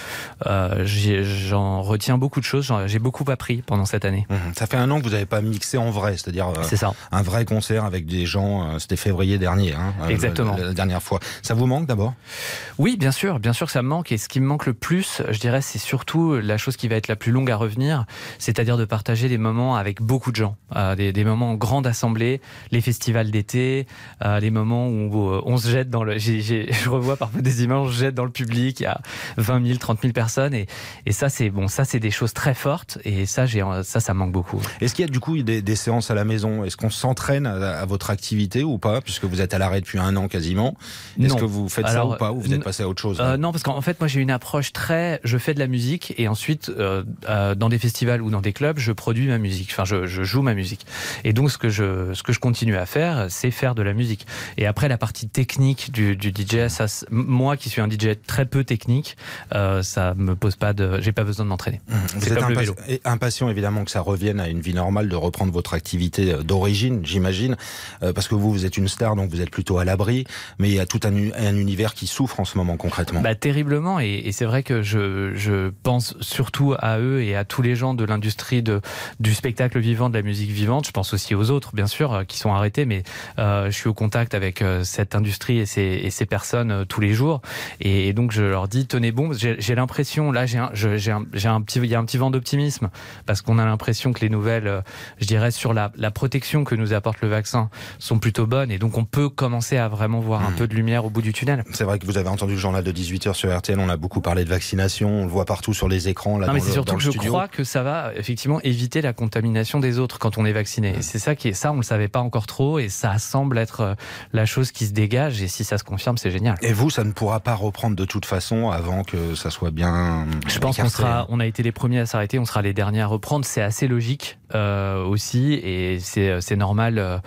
j'en retiens beaucoup de choses. J'ai beaucoup appris pendant cette année. Ça fait un an que vous n'avez pas mixé en vrai, c'est-à-dire c'est ça. Un vrai concert avec des gens. C'était février dernier. Exactement. La dernière fois. Ça vous manque d'abord ? Oui, bien sûr que ça me manque. Et ce qui me manque le plus, je dirais, c'est surtout la chose qui va être la plus longue à revenir, c'est-à-dire de partager des moments avec beaucoup de gens, des moments en grande assemblée, les festivals d'été, les moments où on se jette dans le. Je revois parfois des images, on se jette dans le public, il y a 20 000, 30 000 personnes, et ça c'est des choses très fortes, et ça me manque beaucoup. Est-ce qu'il y a du coup des séances à la maison ? Est-ce qu'on s'entraîne à votre activité ou pas, puisque vous êtes à l'arrêt depuis un an quasiment ? Est-ce que vous faites ça ou pas, ou vous êtes passé à autre chose ? Non, parce qu'en fait, moi j'ai une approche je fais de la musique et ensuite dans des festivals ou dans des clubs, je produis ma musique. Enfin, je joue ma musique. Et donc ce que je continue à faire, c'est faire de la musique. Et après la partie technique du DJ, ça, moi qui suis un DJ très peu technique, ça me pose pas j'ai pas besoin de m'entraîner. Vous êtes impatient évidemment que ça revienne à une vie normale, de reprendre votre activité d'origine, j'imagine, parce que vous êtes une star, donc vous êtes plutôt à l'abri, mais il y a tout un univers qui souffre en ce moment concrètement. Terriblement, et c'est vrai que je pense surtout à eux et à tous les gens de l'industrie du spectacle vivant, de la musique vivante. Je pense aussi aux autres, bien sûr, qui sont arrêtés, mais je suis au contact avec cette industrie et ces personnes tous les jours, et donc je leur dis tenez bon. J'ai l'impression, là, il y a un petit vent d'optimisme, parce qu'on a l'impression que les nouvelles, je dirais, sur la protection que nous apporte le vaccin sont plutôt bonnes, et donc on peut commencer à vraiment voir un peu de lumière au bout du tunnel. C'est vrai que vous avez entendu le journal de 18h sur RTL, on a beaucoup parlé de vaccination, on le voit partout sur les écrans. Là, non, mais c'est surtout que je crois que ça va effectivement éviter la contamination des autres quand on est vacciné. Et c'est ça, on le savait pas encore trop, et ça semble être la chose qui se dégage, et si ça se confirme, c'est génial. Et vous, ça ne pourra pas reprendre de toute façon avant que ça soit bien. Je pense on a été les premiers à s'arrêter, on sera les derniers à reprendre. C'est assez logique aussi, et c'est normal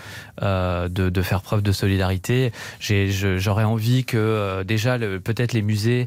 de faire preuve de solidarité. J'aurais envie que déjà peut-être les musées,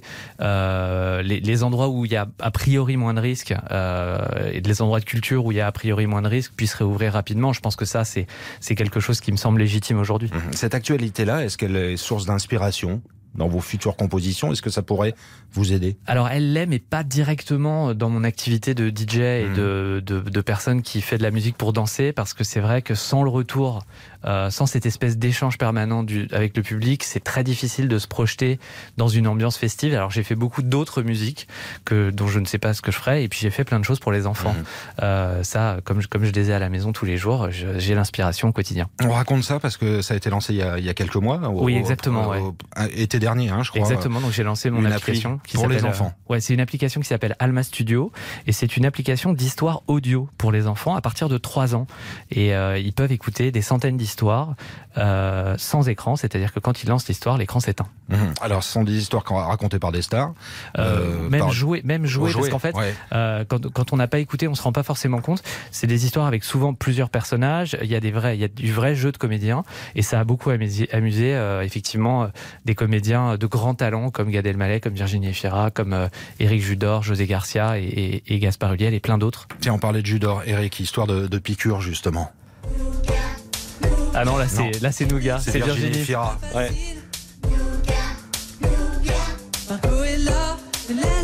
les endroits où il y a a priori moins de risques, et les endroits de culture où il y a a priori moins de risques puissent réouvrir rapidement. Je pense que ça c'est quelque chose qui me semble légitime aujourd'hui. Cette actualité-là, est-ce qu'elle est source d'inspiration dans vos futures compositions? Est-ce que ça pourrait vous aider? Alors elle l'est, mais pas directement dans mon activité de DJ et de personne qui fait de la musique pour danser, parce que c'est vrai que sans le retour, sans cette espèce d'échange permanent avec le public, c'est très difficile de se projeter dans une ambiance festive. Alors j'ai fait beaucoup d'autres musiques dont je ne sais pas ce que je ferai, et puis j'ai fait plein de choses pour les enfants. Ça, comme je disais à la maison tous les jours, j'ai l'inspiration au quotidien. On raconte ça parce que ça a été lancé il y a quelques mois. Oui, exactement. Été dernier, je crois. Exactement. Donc j'ai lancé mon application qui pour s'appelle, les enfants. C'est une application qui s'appelle Alma Studio, et c'est une application d'histoire audio pour les enfants à partir de 3 ans. Et ils peuvent écouter des centaines d'histoires sans écran, c'est-à-dire que quand ils lancent l'histoire, l'écran s'éteint. Alors ce sont des histoires racontées par des stars. Même jouer, parce qu'en fait, quand on n'a pas écouté, on se rend pas forcément compte. C'est des histoires avec souvent plusieurs personnages. Il y a du vrai jeu de comédiens, et ça a beaucoup amusé effectivement des comédiens de grands talents comme Gad Elmaleh, comme Virginie Efira, comme Éric Judor, José Garcia et Gaspard Ulliel et plein d'autres. Tiens, on parlait de Judor, Éric, histoire de piqûre justement. Ah non, là c'est Nougat, c'est Virginie Efira. Ouais.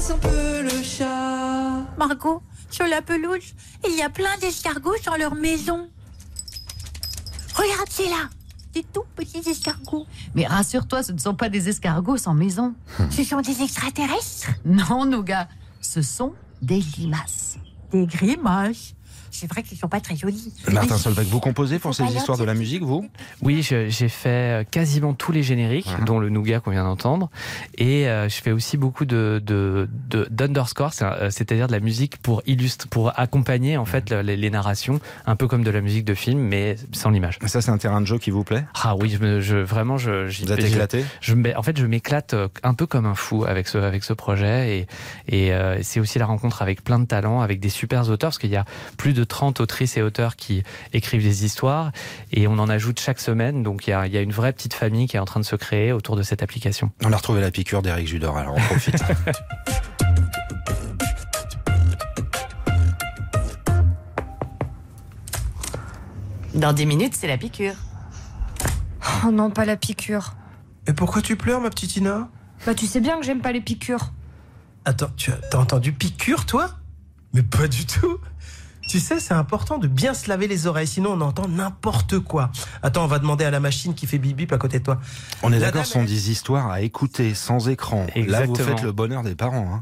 caresse un peu le chat. Margot, sur la pelouse, il y a plein d'escargots sur leur maison. Regarde, c'est là. Des tout petits escargots. Mais rassure-toi, ce ne sont pas des escargots sans maison. Ce sont des extraterrestres? Non, Nougat, ce sont des limaces. Des grimaces. C'est vrai qu'ils sont pas très jolis. Martin Solveig, vous composez pour ces histoires de la musique, vous? Oui, j'ai fait quasiment tous les génériques, dont le Nougat qu'on vient d'entendre. Et je fais aussi beaucoup d'underscore, c'est-à-dire de la musique pour accompagner en fait les narrations, un peu comme de la musique de film, mais sans l'image. Ça, c'est un terrain de jeu qui vous plaît? Ah oui, vraiment, vous êtes éclaté? En fait, je m'éclate un peu comme un fou avec ce projet. Et c'est aussi la rencontre avec plein de talents, avec des super auteurs, parce qu'il y a plus de 30 autrices et auteurs qui écrivent des histoires et on en ajoute chaque semaine, donc il y a une vraie petite famille qui est en train de se créer autour de cette application. On a retrouvé la piqûre d'Éric Judor, alors on profite. Dans 10 minutes, c'est la piqûre. Oh non, pas la piqûre. Et pourquoi tu pleures, ma petite Ina? Bah tu sais bien que j'aime pas les piqûres. Attends, t'as entendu piqûre, toi? Mais pas du tout. Tu sais, c'est important de bien se laver les oreilles, sinon on entend n'importe quoi. Attends, on va demander à la machine qui fait bip bip à côté de toi. On est d'accord, ce sont des histoires à écouter sans écran. Exactement. Là, vous faites le bonheur des parents.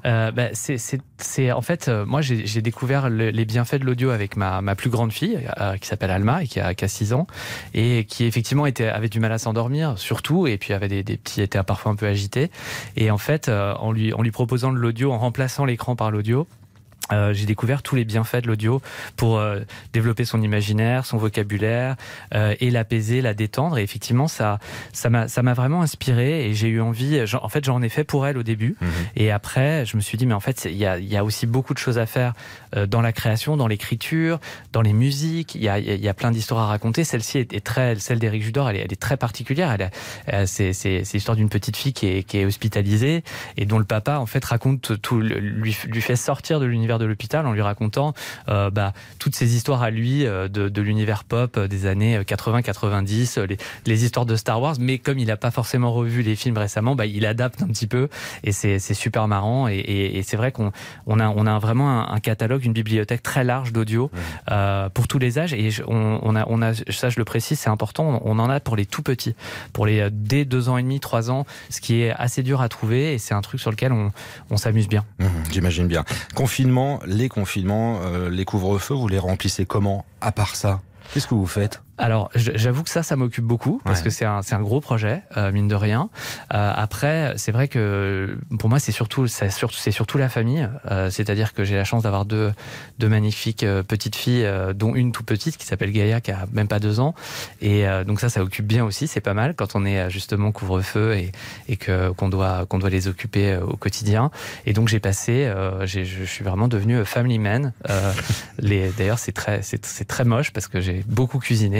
C'est en fait, moi j'ai découvert les bienfaits de l'audio avec ma plus grande fille, qui s'appelle Alma et qui a 6 ans, et qui effectivement avait du mal à s'endormir, surtout, et puis avait des petits étaient parfois un peu agités. Et en fait, en lui proposant de l'audio, en remplaçant l'écran par l'audio, j'ai découvert tous les bienfaits de l'audio pour développer son imaginaire, son vocabulaire et l'apaiser, la détendre. Et effectivement, ça m'a vraiment inspiré et j'ai eu envie. J'en ai fait pour elle au début. Et après, je me suis dit, mais en fait, il y a aussi beaucoup de choses à faire dans la création, dans l'écriture, dans les musiques. Il y a plein d'histoires à raconter. Celle-ci celle d'Éric Judor, elle est très particulière. C'est l'histoire d'une petite fille qui est hospitalisée et dont le papa, en fait, raconte tout, lui fait sortir de l'univers de l'hôpital en lui racontant toutes ces histoires à lui de l'univers pop des années 80-90, les histoires de Star Wars, mais comme il n'a pas forcément revu les films récemment, il adapte un petit peu et c'est super marrant et c'est vrai qu'on a vraiment un catalogue, une bibliothèque très large d'audio pour tous les âges et on a ça je le précise, c'est important, on en a pour les tout petits, pour les dès 2 ans et demi, 3 ans, ce qui est assez dur à trouver et c'est un truc sur lequel on s'amuse bien. J'imagine bien. Les confinements, les couvre-feux, vous les remplissez comment, à part ça? Qu'est-ce que vous faites? Alors, j'avoue que ça m'occupe beaucoup parce que c'est un gros projet, mine de rien. Après, c'est vrai que pour moi, c'est surtout la famille. C'est-à-dire que j'ai la chance d'avoir deux magnifiques petites filles, dont une tout petite qui s'appelle Gaïa, qui a même pas 2 ans. Et donc ça occupe bien aussi. C'est pas mal quand on est justement couvre-feu et qu'on doit les occuper au quotidien. Et donc j'ai passé, je suis vraiment devenu family man. D'ailleurs, c'est très moche parce que j'ai beaucoup cuisiné.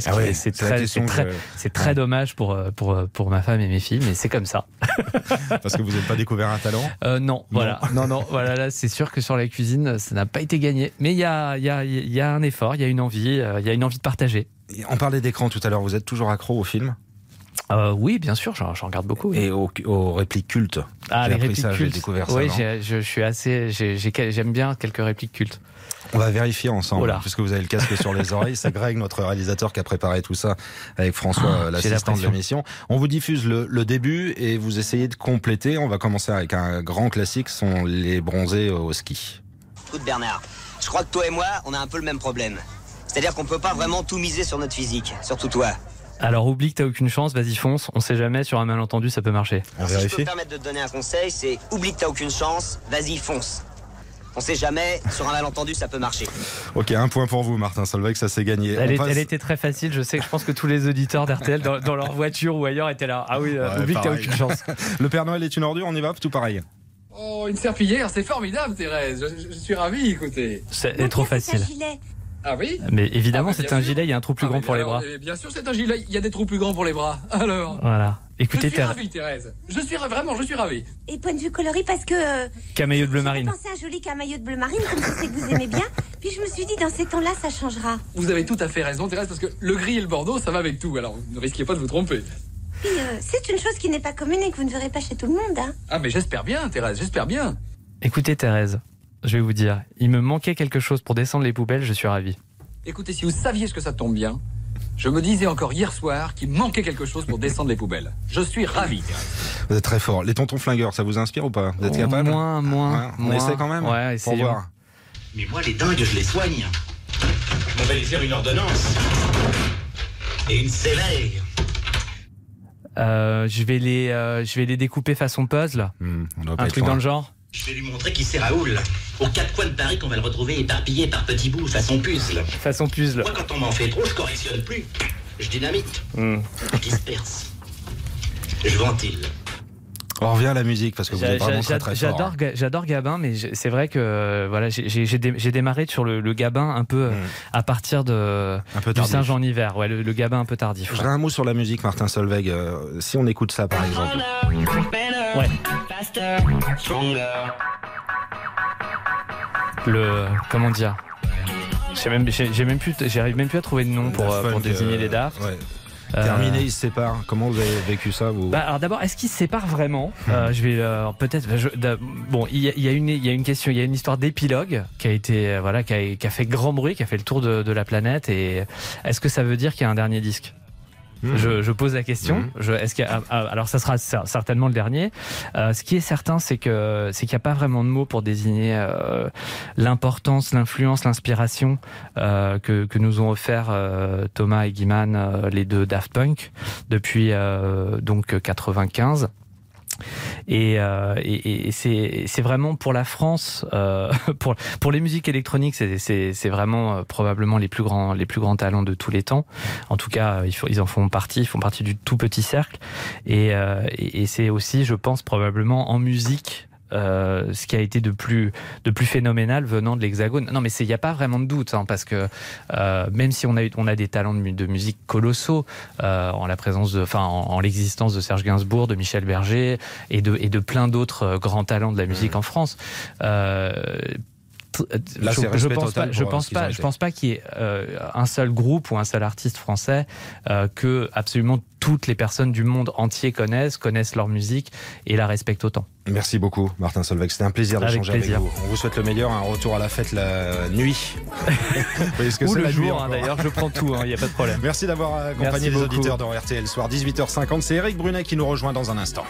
C'est très dommage pour ma femme et mes filles, mais c'est comme ça. Parce que vous n'avez pas découvert un talent? Non, voilà. Là, c'est sûr que sur la cuisine, ça n'a pas été gagné. Mais il y a un effort, il y a une envie de partager. On parlait d'écran tout à l'heure. Vous êtes toujours accro au film? Oui, bien sûr, j'en regarde beaucoup. Oui. Et aux répliques cultes? Les répliques cultes. J'ai découvert ça. Oui, j'aime bien quelques répliques cultes. On va vérifier ensemble, puisque vous avez le casque sur les oreilles. C'est Greg, notre réalisateur, qui a préparé tout ça avec François, l'assistant de l'émission. On vous diffuse le début et vous essayez de compléter. On va commencer avec un grand classique, sont les bronzés au ski. Écoute Bernard, je crois que toi et moi, on a un peu le même problème. C'est-à-dire qu'on peut pas vraiment tout miser sur notre physique, surtout toi. Alors oublie que t'as aucune chance, vas-y fonce, on sait jamais, sur un malentendu ça peut marcher. Si je peux me permettre de te donner un conseil, c'est oublie que t'as aucune chance, vas-y fonce. On sait jamais, sur un malentendu ça peut marcher. Ok, 1 point pour vous Martin Solveig, ça c'est gagné. Elle était très facile, je pense que tous les auditeurs d'RTL dans leur voiture ou ailleurs étaient là. Ah oui, oublie que t'as aucune chance. Le Père Noël est une ordure, on y va, tout pareil. Oh, une serpillière, c'est formidable Thérèse, je suis ravi, écoutez. C'est trop facile. Ah oui? Mais évidemment, c'est un gilet, il y a un trou plus grand pour les bras. Bien sûr, c'est un gilet, il y a des trous plus grands pour les bras. Alors. Voilà. Écoutez, je suis ravi, Thérèse. Je suis ravi. Et point de vue coloris, parce que... camaillot de bleu marine. J'ai pensé à un joli camaillot de bleu marine, comme je sais que vous aimez bien. Puis je me suis dit, dans ces temps-là, ça changera. Vous avez tout à fait raison, Thérèse, parce que le gris et le bordeaux, ça va avec tout. Alors, ne risquez pas de vous tromper. Puis c'est une chose qui n'est pas commune et que vous ne verrez pas chez tout le monde, hein. Ah, mais j'espère bien, Thérèse, j'espère bien. Écoutez Thérèse, je vais vous dire, il me manquait quelque chose pour descendre les poubelles, je suis ravi. Écoutez, si vous saviez ce que ça tombe bien, je me disais encore hier soir qu'il manquait quelque chose pour descendre les poubelles. Je suis ravi. Vous êtes très fort. Les tontons flingueurs, ça vous inspire ou pas? Vous êtes capable? Moins. On essaie quand même? Ouais, pour voir. Mais moi, les dingues, je les soigne. On va les faire une ordonnance. Et une sévère. Je vais les découper façon puzzle. Un truc dans le genre. Je vais lui montrer qui c'est Raoul. Aux quatre coins de Paris qu'on va le retrouver éparpillé par petits bouts, façon puzzle. Façon puzzle. Moi, quand on m'en fait trop, je correctionne plus. Je dynamite. Je disperse. Je ventile. On revient à la musique parce que vous êtes vraiment très fort. J'adore Gabin, mais c'est vrai que voilà, j'ai démarré sur le Gabin un peu à partir du Singe en hiver. Ouais, le Gabin un peu tardif. J'ai un mot sur la musique, Martin Solveig. Si on écoute ça, par exemple. Ouais. Comment dire? J'arrive même plus à trouver de nom pour désigner les Daft. Ouais. Terminé, ils se séparent. Comment vous avez vécu ça, vous? Alors d'abord, est-ce qu'ils se séparent vraiment? Je vais peut-être. Bon, il y a une question, il y a une histoire d'épilogue qui a été qui a fait grand bruit, qui a fait le tour de la planète. Et est-ce que ça veut dire qu'il y a un dernier disque? Je pose la question. Alors ça sera certainement le dernier. Ce qui est certain, c'est qu'il n'y a pas vraiment de mots pour désigner l'importance, l'influence, l'inspiration que nous ont offert Thomas et Guy-Man, les deux Daft Punk, depuis donc 95. Et c'est vraiment pour la France, pour les musiques électroniques, c'est vraiment probablement les plus grands talents de tous les temps. En tout cas, ils font partie du tout petit cercle. Et c'est aussi, je pense, probablement en musique. Ce qui a été de plus phénoménal venant de l'Hexagone. Non, mais il n'y a pas vraiment de doute, parce que même si on a des talents de musique colossaux, en la présence en l'existence de Serge Gainsbourg, de Michel Berger et de plein d'autres grands talents de la musique en France. Là, je pense pas qu'il y ait un seul groupe ou un seul artiste français que absolument toutes les personnes du monde entier connaissent leur musique et la respectent autant. Merci beaucoup, Martin Solveig. C'était un plaisir d'échanger avec vous. On vous souhaite le meilleur, un retour à la fête la nuit. Ou le jour, d'ailleurs, je prends tout, il n'y a pas de problème. Merci d'avoir accompagné les auditeurs dans RTL Soir. 18h50, c'est Éric Brunet qui nous rejoint dans un instant.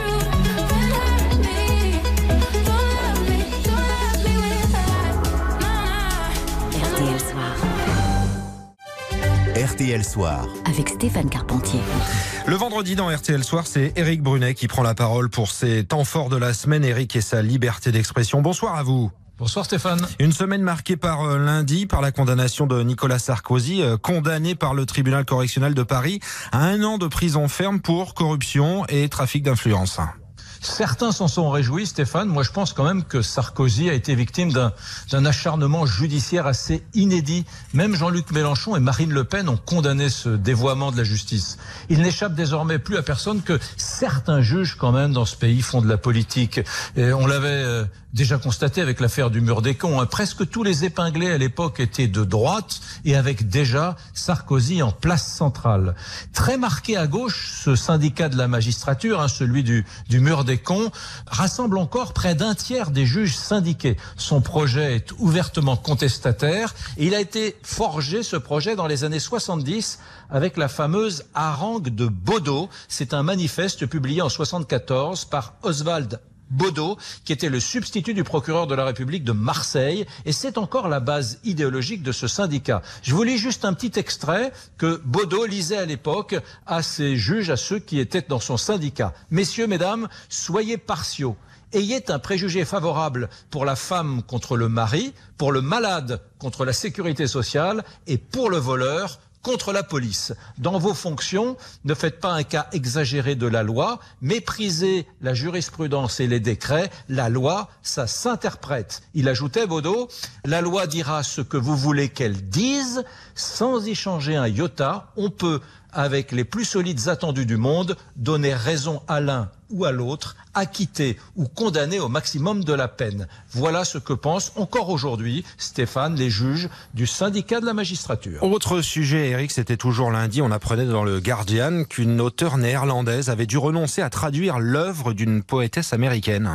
RTL Soir. Avec Stéphane Carpentier. Le vendredi dans RTL Soir, c'est Éric Brunet qui prend la parole pour ses temps forts de la semaine. Éric et sa liberté d'expression. Bonsoir à vous. Bonsoir Stéphane. Une semaine marquée par lundi, par la condamnation de Nicolas Sarkozy, condamné par le tribunal correctionnel de Paris à 1 an de prison ferme pour corruption et trafic d'influence. Certains s'en sont réjouis, Stéphane. Moi, je pense quand même que Sarkozy a été victime d'un acharnement judiciaire assez inédit. Même Jean-Luc Mélenchon et Marine Le Pen ont condamné ce dévoiement de la justice. Il n'échappe désormais plus à personne que certains juges, quand même, dans ce pays, font de la politique. Et on l'avait déjà constaté avec l'affaire du mur des cons. Presque tous les épinglés à l'époque étaient de droite et avec déjà Sarkozy en place centrale. Très marqué à gauche, ce syndicat de la magistrature, celui du mur des cons, rassemble encore près d'1 tiers des juges syndiqués. Son projet est ouvertement contestataire et il a été forgé, ce projet, dans les années 70 avec la fameuse harangue de Baudot. C'est un manifeste publié en 74 par Oswald Baudot, qui était le substitut du procureur de la République de Marseille, et c'est encore la base idéologique de ce syndicat. Je vous lis juste un petit extrait que Baudot lisait à l'époque à ses juges, à ceux qui étaient dans son syndicat. « Messieurs, mesdames, soyez partiaux. Ayez un préjugé favorable pour la femme contre le mari, pour le malade contre la sécurité sociale et pour le voleur contre la police. Dans vos fonctions, ne faites pas un cas exagéré de la loi, méprisez la jurisprudence et les décrets. La loi, ça s'interprète. » Il ajoutait, Baudot, « La loi dira ce que vous voulez qu'elle dise, sans y changer un iota. On peut, avec les plus solides attendus du monde, donner raison à l'un ou à l'autre, acquitter ou condamner au maximum de la peine. » Voilà ce que pensent encore aujourd'hui, Stéphane, les juges du syndicat de la magistrature. Autre sujet, Eric, c'était toujours lundi, on apprenait dans le Guardian qu'une auteure néerlandaise avait dû renoncer à traduire l'œuvre d'une poétesse américaine.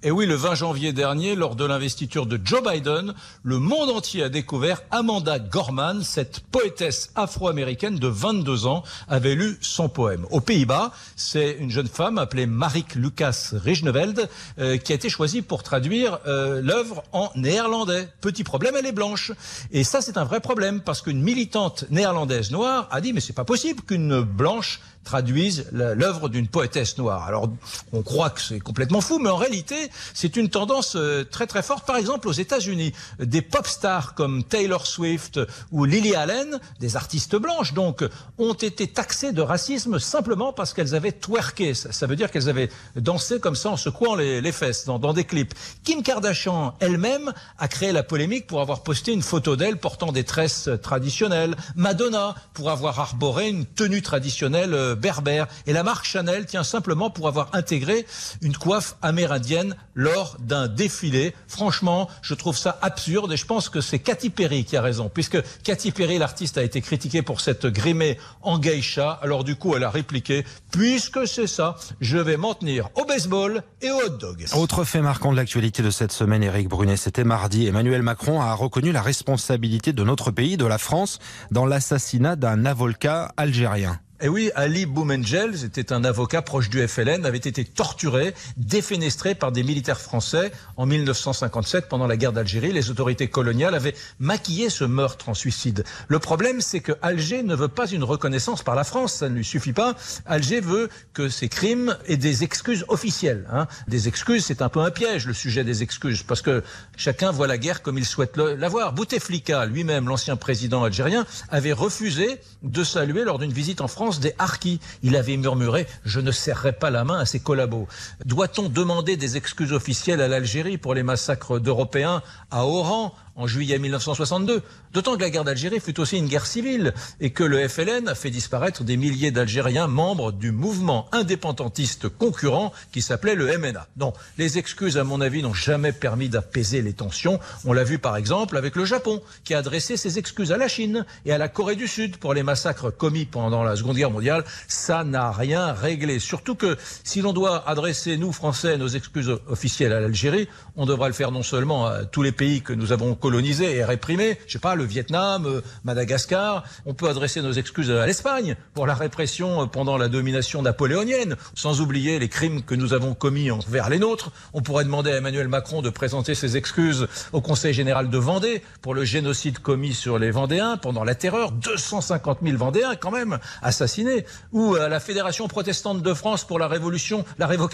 Et oui, le 20 janvier dernier, lors de l'investiture de Joe Biden, le monde entier a découvert Amanda Gorman, cette poétesse afro-américaine de 22 ans, avait lu son poème. Aux Pays-Bas, c'est une jeune femme appelée Marieke Lucas Rijneveld qui a été choisie pour traduire l'œuvre en néerlandais. Petit problème, elle est blanche. Et ça, c'est un vrai problème parce qu'une militante néerlandaise noire a dit « mais c'est pas possible qu'une blanche traduisent l'œuvre d'une poétesse noire. » Alors, on croit que c'est complètement fou, mais en réalité, c'est une tendance très très forte. Par exemple, aux États-Unis, des pop stars comme Taylor Swift ou Lily Allen, des artistes blanches donc, ont été taxées de racisme simplement parce qu'elles avaient twerké. Ça veut dire qu'elles avaient dansé comme ça en secouant les fesses dans des clips. Kim Kardashian elle-même a créé la polémique pour avoir posté une photo d'elle portant des tresses traditionnelles. Madonna pour avoir arboré une tenue traditionnelle berbère, et la marque Chanel tient simplement pour avoir intégré une coiffe amérindienne lors d'un défilé. Franchement, je trouve ça absurde et je pense que c'est Katy Perry qui a raison, puisque Katy Perry, l'artiste, a été critiquée pour s'être grimée en geisha. Alors du coup, elle a répliqué « Puisque c'est ça, je vais m'en tenir au baseball et au hot dog ». Autre fait marquant de l'actualité de cette semaine, Éric Brunet, c'était mardi. Emmanuel Macron a reconnu la responsabilité de notre pays, de la France, dans l'assassinat d'un avocat algérien. Et oui, Ali Boumengel, c'était un avocat proche du FLN, avait été torturé, défenestré par des militaires français en 1957 pendant la guerre d'Algérie. Les autorités coloniales avaient maquillé ce meurtre en suicide. Le problème, c'est que Alger ne veut pas une reconnaissance par la France, ça ne lui suffit pas. Alger veut que ces crimes aient des excuses officielles. Des excuses, c'est un peu un piège, le sujet des excuses, parce que chacun voit la guerre comme il souhaite la voir. Bouteflika, lui-même, l'ancien président algérien, avait refusé de saluer lors d'une visite en France des harkis. Il avait murmuré « Je ne serrerai pas la main à ses collabos ». Doit-on demander des excuses officielles à l'Algérie pour les massacres d'Européens à Oran en juillet 1962 ? D'autant que la guerre d'Algérie fut aussi une guerre civile et que le FLN a fait disparaître des milliers d'Algériens membres du mouvement indépendantiste concurrent qui s'appelait le MNA. Non, les excuses, à mon avis, n'ont jamais permis d'apaiser les tensions. On l'a vu par exemple avec le Japon, qui a adressé ses excuses à la Chine et à la Corée du Sud pour les massacres commis pendant la Seconde Guerre mondiale. Ça n'a rien réglé. Surtout que si l'on doit adresser, nous Français, nos excuses officielles à l'Algérie, on devra le faire non seulement à tous les pays que nous avons colonisés et réprimés, je sais pas, le Vietnam, Madagascar. On peut adresser nos excuses à l'Espagne pour la répression pendant la domination napoléonienne, sans oublier les crimes que nous avons commis envers les nôtres. On pourrait demander à Emmanuel Macron de présenter ses excuses au Conseil général de Vendée pour le génocide commis sur les Vendéens pendant la Terreur. 250 000 Vendéens quand même assassinés. Ou à la Fédération protestante de France pour la révocation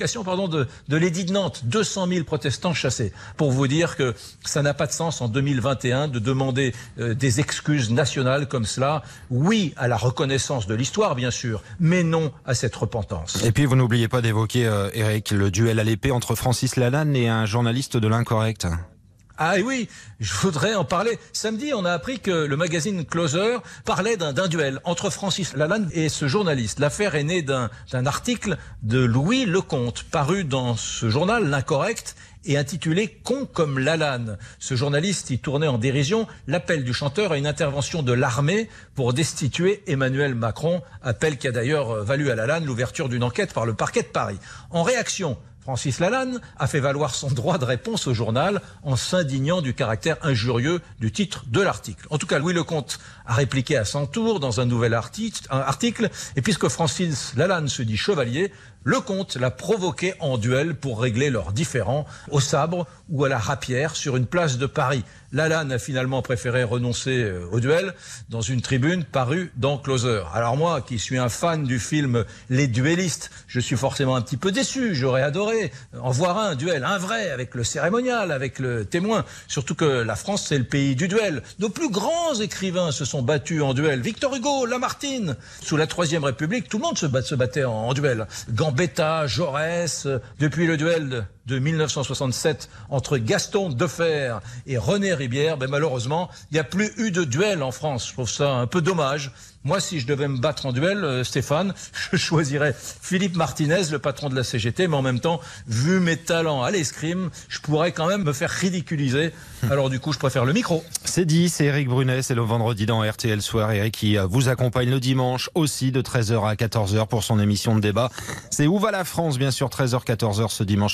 de l'édit de Nantes. 200 000 protestants chassés. Pour vous dire que ça n'a pas de sens en 2021 de demander des excuses nationales comme cela. Oui à la reconnaissance de l'histoire, bien sûr, mais non à cette repentance. Et puis, vous n'oubliez pas d'évoquer, Eric, le duel à l'épée entre Francis Lalanne et un journaliste de l'Incorrect. Ah oui, je voudrais en parler. Samedi, on a appris que le magazine Closer parlait d'un duel entre Francis Lalanne et ce journaliste. L'affaire est née d'un article de Louis Lecomte, paru dans ce journal, l'Incorrect, et intitulé « Con comme Lalanne ». Ce journaliste y tournait en dérision l'appel du chanteur à une intervention de l'armée pour destituer Emmanuel Macron, appel qui a d'ailleurs valu à Lalanne l'ouverture d'une enquête par le parquet de Paris. En réaction, Francis Lalanne a fait valoir son droit de réponse au journal en s'indignant du caractère injurieux du titre de l'article. En tout cas, Louis Lecomte a répliqué à son tour dans un nouvel article, et puisque Francis Lalanne se dit chevalier, Lecomte l'a provoqué en duel pour régler leurs différends au sabre ou à la rapière sur une place de Paris. Lalanne a finalement préféré renoncer au duel dans une tribune parue dans Closer. Alors moi, qui suis un fan du film Les Duellistes, je suis forcément un petit peu déçu. J'aurais adoré en voir un duel, un vrai, avec le cérémonial, avec le témoin. Surtout que la France, c'est le pays du duel. Nos plus grands écrivains se sont battus en duel. Victor Hugo, Lamartine. Sous la Troisième République, tout le monde se battait en duel. Gambetta, Jaurès, depuis le duel de 1967 entre Gaston Deffer et René Ribière, malheureusement, il n'y a plus eu de duel en France. Je trouve ça un peu dommage. Moi, si je devais me battre en duel, Stéphane, je choisirais Philippe Martinez, le patron de la CGT, mais en même temps, vu mes talents à l'escrime, je pourrais quand même me faire ridiculiser. Alors du coup, je préfère le micro. C'est dit, c'est Éric Brunet, c'est le vendredi dans RTL Soir. Éric qui vous accompagne le dimanche aussi de 13h à 14h pour son émission de débat. C'est Où va la France, bien sûr, 13h-14h ce dimanche sur RTL.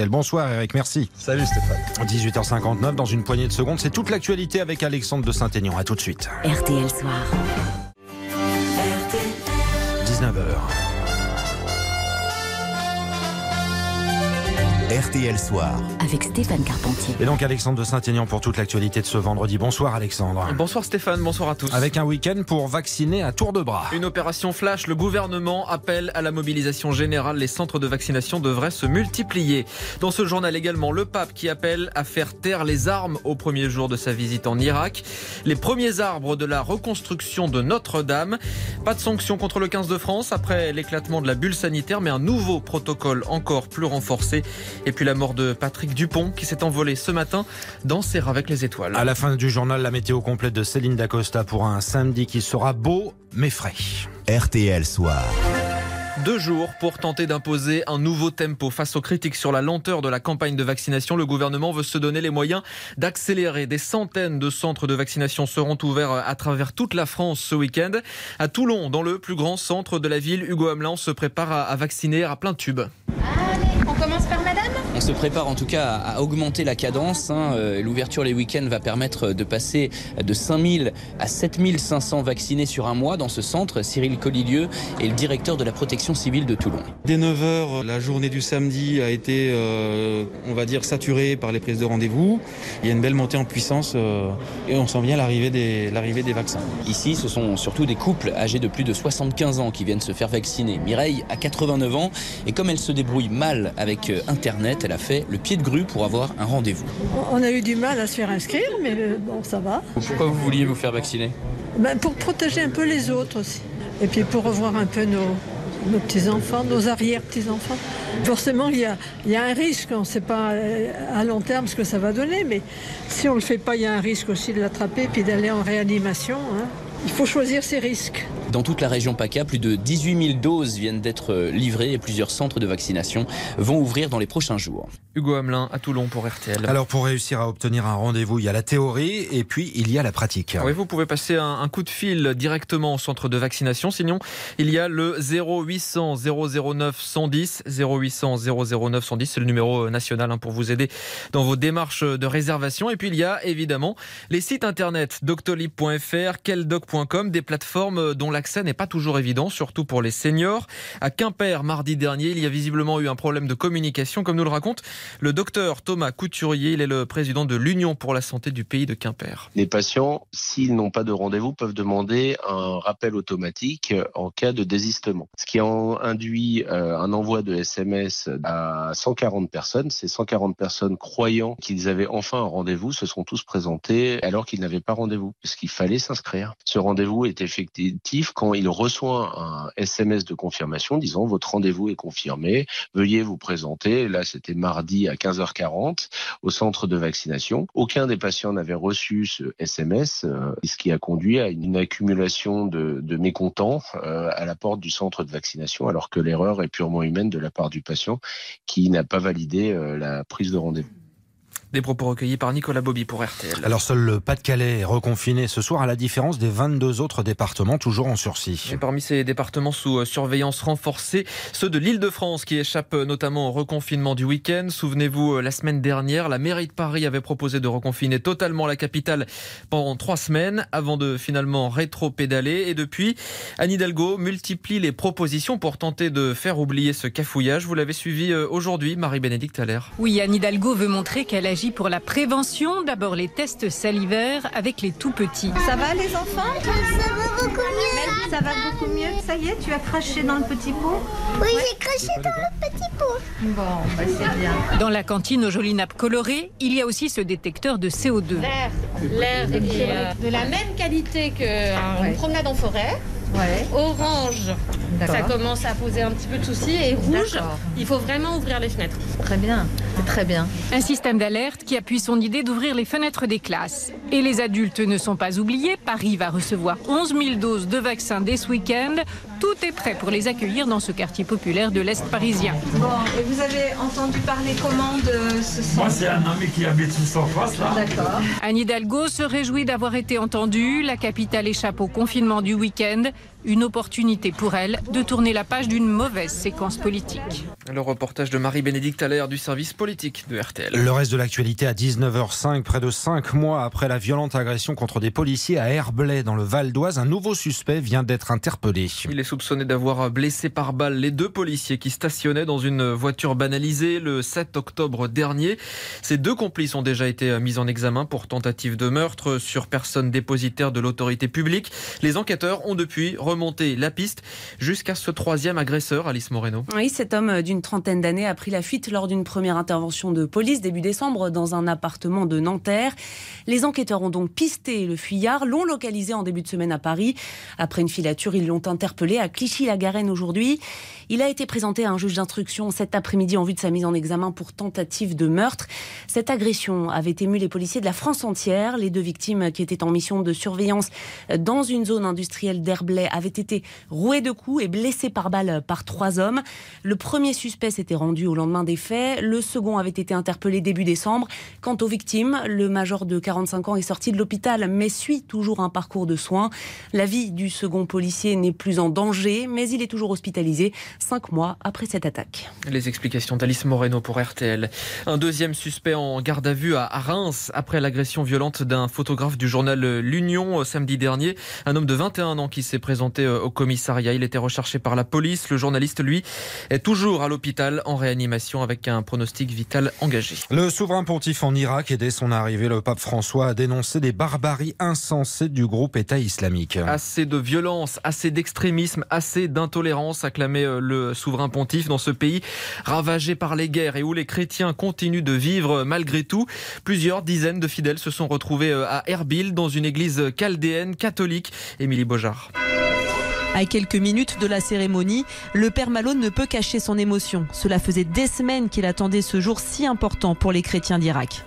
Bonsoir Eric, merci. Salut Stéphane. 18h59, dans une poignée de secondes, c'est toute l'actualité avec Alexandre de Saint-Aignan. À tout de suite. RTL Soir. 19h. RTL Soir. Avec Stéphane Carpentier. Et donc Alexandre de Saint-Aignan pour toute l'actualité de ce vendredi. Bonsoir Alexandre. Bonsoir Stéphane, bonsoir à tous. Avec un week-end pour vacciner à tour de bras. Une opération flash, le gouvernement appelle à la mobilisation générale. Les centres de vaccination devraient se multiplier. Dans ce journal également, le pape qui appelle à faire taire les armes au premier jour de sa visite en Irak. Les premiers arbres de la reconstruction de Notre-Dame. Pas de sanctions contre le 15 de France après l'éclatement de la bulle sanitaire, mais un nouveau protocole encore plus renforcé. Et puis la mort de Patrick Dupont qui s'est envolé ce matin danser avec les étoiles. À la fin du journal, la météo complète de Céline Dacosta pour un samedi qui sera beau mais frais. RTL Soir. 2 jours pour tenter d'imposer un nouveau tempo. Face aux critiques sur la lenteur de la campagne de vaccination, le gouvernement veut se donner les moyens d'accélérer. Des centaines de centres de vaccination seront ouverts à travers toute la France ce week-end. À Toulon, dans le plus grand centre de la ville, Hugo Hamelin se prépare à vacciner à plein tube. Allez, on commence par madame ? On se prépare en tout cas à augmenter la cadence. L'ouverture les week-ends va permettre de passer de 5000 à 7500 vaccinés sur un mois dans ce centre. Cyril Colilieu est le directeur de la protection civile de Toulon. Dès 9h, la journée du samedi a été, on va dire, saturée par les prises de rendez-vous. Il y a une belle montée en puissance et on sent bien l'arrivée des vaccins. Ici, ce sont surtout des couples âgés de plus de 75 ans qui viennent se faire vacciner. Mireille a 89 ans et comme elle se débrouille mal avec Internet, elle a fait le pied de grue pour avoir un rendez-vous. On a eu du mal à se faire inscrire, mais bon, ça va. Pourquoi vous vouliez vous faire vacciner ? Pour protéger un peu les autres aussi. Et puis pour revoir un peu nos petits-enfants, nos arrière-petits-enfants. Forcément, il y a un risque. On ne sait pas à long terme ce que ça va donner, mais si on ne le fait pas, il y a un risque aussi de l'attraper puis d'aller en réanimation. Il faut choisir ses risques. Dans toute la région PACA, plus de 18 000 doses viennent d'être livrées et plusieurs centres de vaccination vont ouvrir dans les prochains jours. Hugo Hamelin à Toulon pour RTL. Alors pour réussir à obtenir un rendez-vous, il y a la théorie et puis il y a la pratique. Oui, vous pouvez passer un coup de fil directement au centre de vaccination. Sinon, il y a le 0800 009 110. 0800 009 110, c'est le numéro national pour vous aider dans vos démarches de réservation. Et puis il y a évidemment les sites internet doctolib.fr, queldoc.com, des plateformes dont l'accès n'est pas toujours évident, surtout pour les seniors. À Quimper, mardi dernier, il y a visiblement eu un problème de communication, comme nous le raconte le docteur Thomas Couturier. Il est le président de l'Union pour la santé du pays de Quimper. Les patients, s'ils n'ont pas de rendez-vous, peuvent demander un rappel automatique en cas de désistement. Ce qui induit un envoi de SMS à 140 personnes. Ces 140 personnes croyant qu'ils avaient enfin un rendez-vous se sont tous présentés alors qu'ils n'avaient pas rendez-vous, puisqu'il fallait s'inscrire. Ce rendez-vous est effectif quand il reçoit un SMS de confirmation disant votre rendez-vous est confirmé, veuillez vous présenter. Là, c'était mardi à 15h40 au centre de vaccination. Aucun des patients n'avait reçu ce SMS, ce qui a conduit à une accumulation de mécontents à la porte du centre de vaccination, alors que l'erreur est purement humaine de la part du patient qui n'a pas validé la prise de rendez-vous. Des propos recueillis par Nicolas Bobby pour RTL. Alors seul le Pas-de-Calais est reconfiné ce soir à la différence des 22 autres départements toujours en sursis. Et parmi ces départements sous surveillance renforcée, ceux de l'Île-de-France qui échappent notamment au reconfinement du week-end. Souvenez-vous, la semaine dernière, la mairie de Paris avait proposé de reconfiner totalement la capitale pendant 3 semaines avant de finalement rétro-pédaler. Et depuis, Anne Hidalgo multiplie les propositions pour tenter de faire oublier ce cafouillage. Vous l'avez suivi aujourd'hui, Marie-Bénédicte Allaire. Oui, Anne Hidalgo veut montrer qu'elle agit pour la prévention. D'abord les tests salivaires avec les tout petits. Ça va les enfants? Ça va beaucoup mieux. Ça va beaucoup mieux. Ça y est, tu as craché dans le petit pot? Oui, j'ai craché dans le petit pot. Bon, bah c'est bien. Dans la cantine aux jolies nappes colorées, il y a aussi ce détecteur de CO2. L'air est de la même qualité qu'une promenade en forêt. Ouais. Orange, ça commence à poser un petit peu de soucis. Et rouge, il faut vraiment ouvrir les fenêtres. Très bien, c'est très bien. Un système d'alerte qui appuie son idée d'ouvrir les fenêtres des classes. Et les adultes ne sont pas oubliés. Paris va recevoir 11 000 doses de vaccins dès ce week-end. Tout est prêt pour les accueillir dans ce quartier populaire de l'Est parisien. Bon, et vous avez entendu parler comment de ce centre? Moi, c'est un ami qui habite juste en face, là. D'accord. Anne Hidalgo se réjouit d'avoir été entendue. La capitale échappe au confinement du week-end. Une opportunité pour elle de tourner la page d'une mauvaise séquence politique. Le reportage de Marie-Bénédicte Allaire du service politique de RTL. Le reste de l'actualité à 19h05, près de 5 mois après la violente agression contre des policiers à Herblay dans le Val d'Oise, un nouveau suspect vient d'être interpellé. Il est soupçonné d'avoir blessé par balle les 2 policiers qui stationnaient dans une voiture banalisée le 7 octobre dernier. Ces 2 complices ont déjà été mis en examen pour tentative de meurtre sur personne dépositaire de l'autorité publique. Les enquêteurs ont depuis remonté la piste jusqu'à ce 3e agresseur, Alice Moreno. Oui, cet homme d'une trentaine d'années a pris la fuite lors d'une première intervention de police début décembre dans un appartement de Nanterre. Les enquêteurs ont donc pisté le fuyard, l'ont localisé en début de semaine à Paris. Après une filature, ils l'ont interpellé à Clichy-la-Garenne aujourd'hui. Il a été présenté à un juge d'instruction cet après-midi en vue de sa mise en examen pour tentative de meurtre. Cette agression avait ému les policiers de la France entière. Les 2 victimes qui étaient en mission de surveillance dans une zone industrielle d'Herblay avaient été rouées de coups et blessées par balle par 3 hommes. Le premier suspect s'était rendu au lendemain des faits. Le second avait été interpellé début décembre. Quant aux victimes, le major de 45 ans est sorti de l'hôpital mais suit toujours un parcours de soins. La vie du second policier n'est plus en danger, mais il est toujours hospitalisé 5 mois après cette attaque. Les explications d'Alice Moreno pour RTL. Un 2e suspect en garde à vue à Reims après l'agression violente d'un photographe du journal L'Union samedi dernier. Un homme de 21 ans qui s'est présenté au commissariat. Il était recherché par la police. Le journaliste, lui, est toujours à l'hôpital en réanimation avec un pronostic vital engagé. Le souverain pontife en Irak et dès son arrivée, le pape François a dénoncé des barbaries insensées du groupe État islamique. Assez de violence, assez d'extrémisme, assez d'intolérance, a clamé le souverain pontife dans ce pays ravagé par les guerres et où les chrétiens continuent de vivre malgré tout. Plusieurs dizaines de fidèles se sont retrouvés à Erbil dans une église chaldéenne catholique. Émilie Beaujard. À quelques minutes de la cérémonie, le père Malone ne peut cacher son émotion. Cela faisait des semaines qu'il attendait ce jour si important pour les chrétiens d'Irak.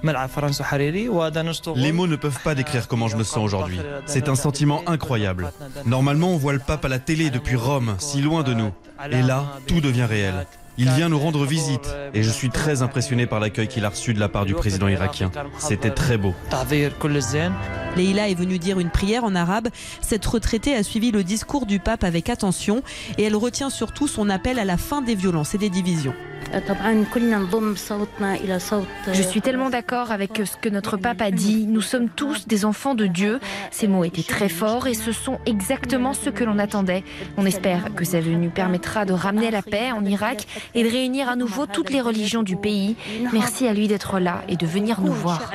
Les mots ne peuvent pas décrire comment je me sens aujourd'hui. C'est un sentiment incroyable. Normalement, on voit le pape à la télé depuis Rome, si loin de nous. Et là, tout devient réel. Il vient nous rendre visite et je suis très impressionné par l'accueil qu'il a reçu de la part du président irakien. C'était très beau. Leïla est venue dire une prière en arabe. Cette retraitée a suivi le discours du pape avec attention et elle retient surtout son appel à la fin des violences et des divisions. Je suis tellement d'accord avec ce que notre pape a dit. Nous sommes tous des enfants de Dieu. Ces mots étaient très forts et ce sont exactement ce que l'on attendait. On espère que sa venue permettra de ramener la paix en Irak et de réunir à nouveau toutes les religions du pays. Merci à lui d'être là et de venir nous voir.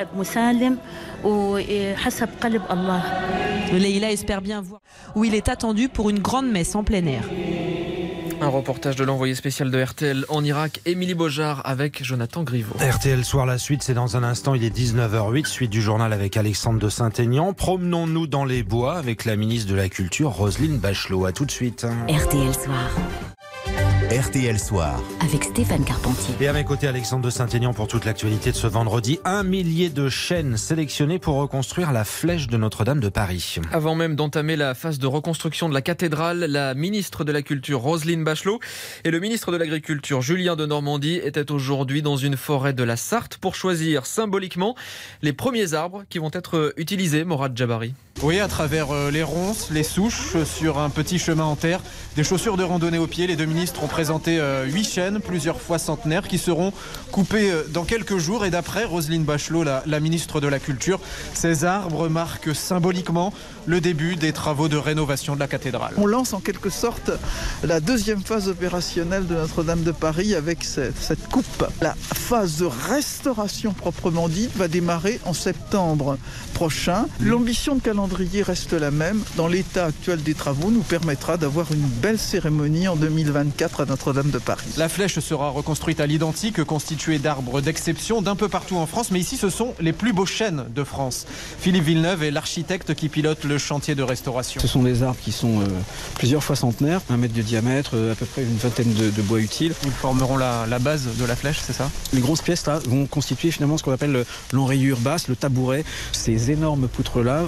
Leïla espère bien voir où il est attendu pour une grande messe en plein air. Un reportage de l'envoyé spécial de RTL en Irak, Émilie Beaujard avec Jonathan Griveau. RTL Soir, la suite, c'est dans un instant, il est 19h08, suite du journal avec Alexandre de Saint-Aignan. Promenons-nous dans les bois avec la ministre de la Culture, Roselyne Bachelot. À tout de suite. RTL Soir. RTL Soir. Avec Stéphane Carpentier. Et à mes côtés, Alexandre de Saint-Aignan pour toute l'actualité de ce vendredi. 1 millier de chênes sélectionnés pour reconstruire la flèche de Notre-Dame de Paris. Avant même d'entamer la phase de reconstruction de la cathédrale, la ministre de la Culture, Roselyne Bachelot, et le ministre de l'Agriculture, Julien Denormandie, étaient aujourd'hui dans une forêt de la Sarthe pour choisir symboliquement les premiers arbres qui vont être utilisés, Morad Jabari. Oui, à travers les ronces, les souches, sur un petit chemin en terre, des chaussures de randonnée aux pieds. Les 2 ministres ont présenté 8 chênes, plusieurs fois centenaires, qui seront coupés dans quelques jours. Et d'après Roselyne Bachelot, la ministre de la Culture, ces arbres marquent symboliquement le début des travaux de rénovation de la cathédrale. On lance en quelque sorte la 2e phase opérationnelle de Notre-Dame de Paris avec cette coupe. La phase de restauration proprement dite va démarrer en septembre prochain. L'ambition de calendrier reste la même. Dans l'état actuel des travaux, nous permettra d'avoir une belle cérémonie en 2024 à Notre-Dame de Paris. La flèche sera reconstruite à l'identique, constituée d'arbres d'exception d'un peu partout en France. Mais ici, ce sont les plus beaux chênes de France. Philippe Villeneuve est l'architecte qui pilote le chantier de restauration. Ce sont des arbres qui sont plusieurs fois centenaires, 1 mètre de diamètre, à peu près une vingtaine de bois utiles. Ils formeront la base de la flèche, c'est ça? Les grosses pièces là vont constituer finalement ce qu'on appelle l'enrayure basse, le tabouret. Ces énormes poutres là sont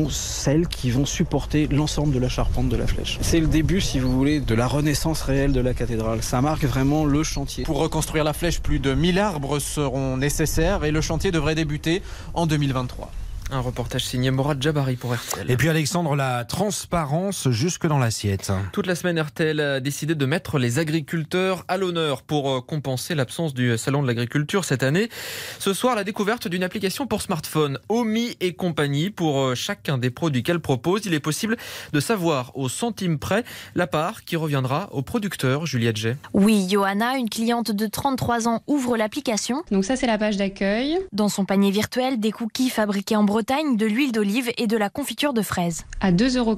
sont celles qui vont supporter l'ensemble de la charpente de la flèche. C'est le début, si vous voulez, de la renaissance réelle de la cathédrale. Ça marque vraiment le chantier. Pour reconstruire la flèche, plus de 1000 arbres seront nécessaires et le chantier devrait débuter en 2023. Un reportage signé Morad Jabari pour RTL. Et puis Alexandre, la transparence jusque dans l'assiette. Toute la semaine, RTL a décidé de mettre les agriculteurs à l'honneur pour compenser l'absence du salon de l'agriculture cette année. Ce soir, la découverte d'une application pour smartphone, Omi et compagnie. Pour chacun des produits qu'elle propose, il est possible de savoir au centime près la part qui reviendra au producteur. Juliette Jay. Oui, Johanna, une cliente de 33 ans, ouvre l'application. Donc ça, c'est la page d'accueil. Dans son panier virtuel, des cookies fabriqués en Bretagne, de l'huile d'olive et de la confiture de fraises. À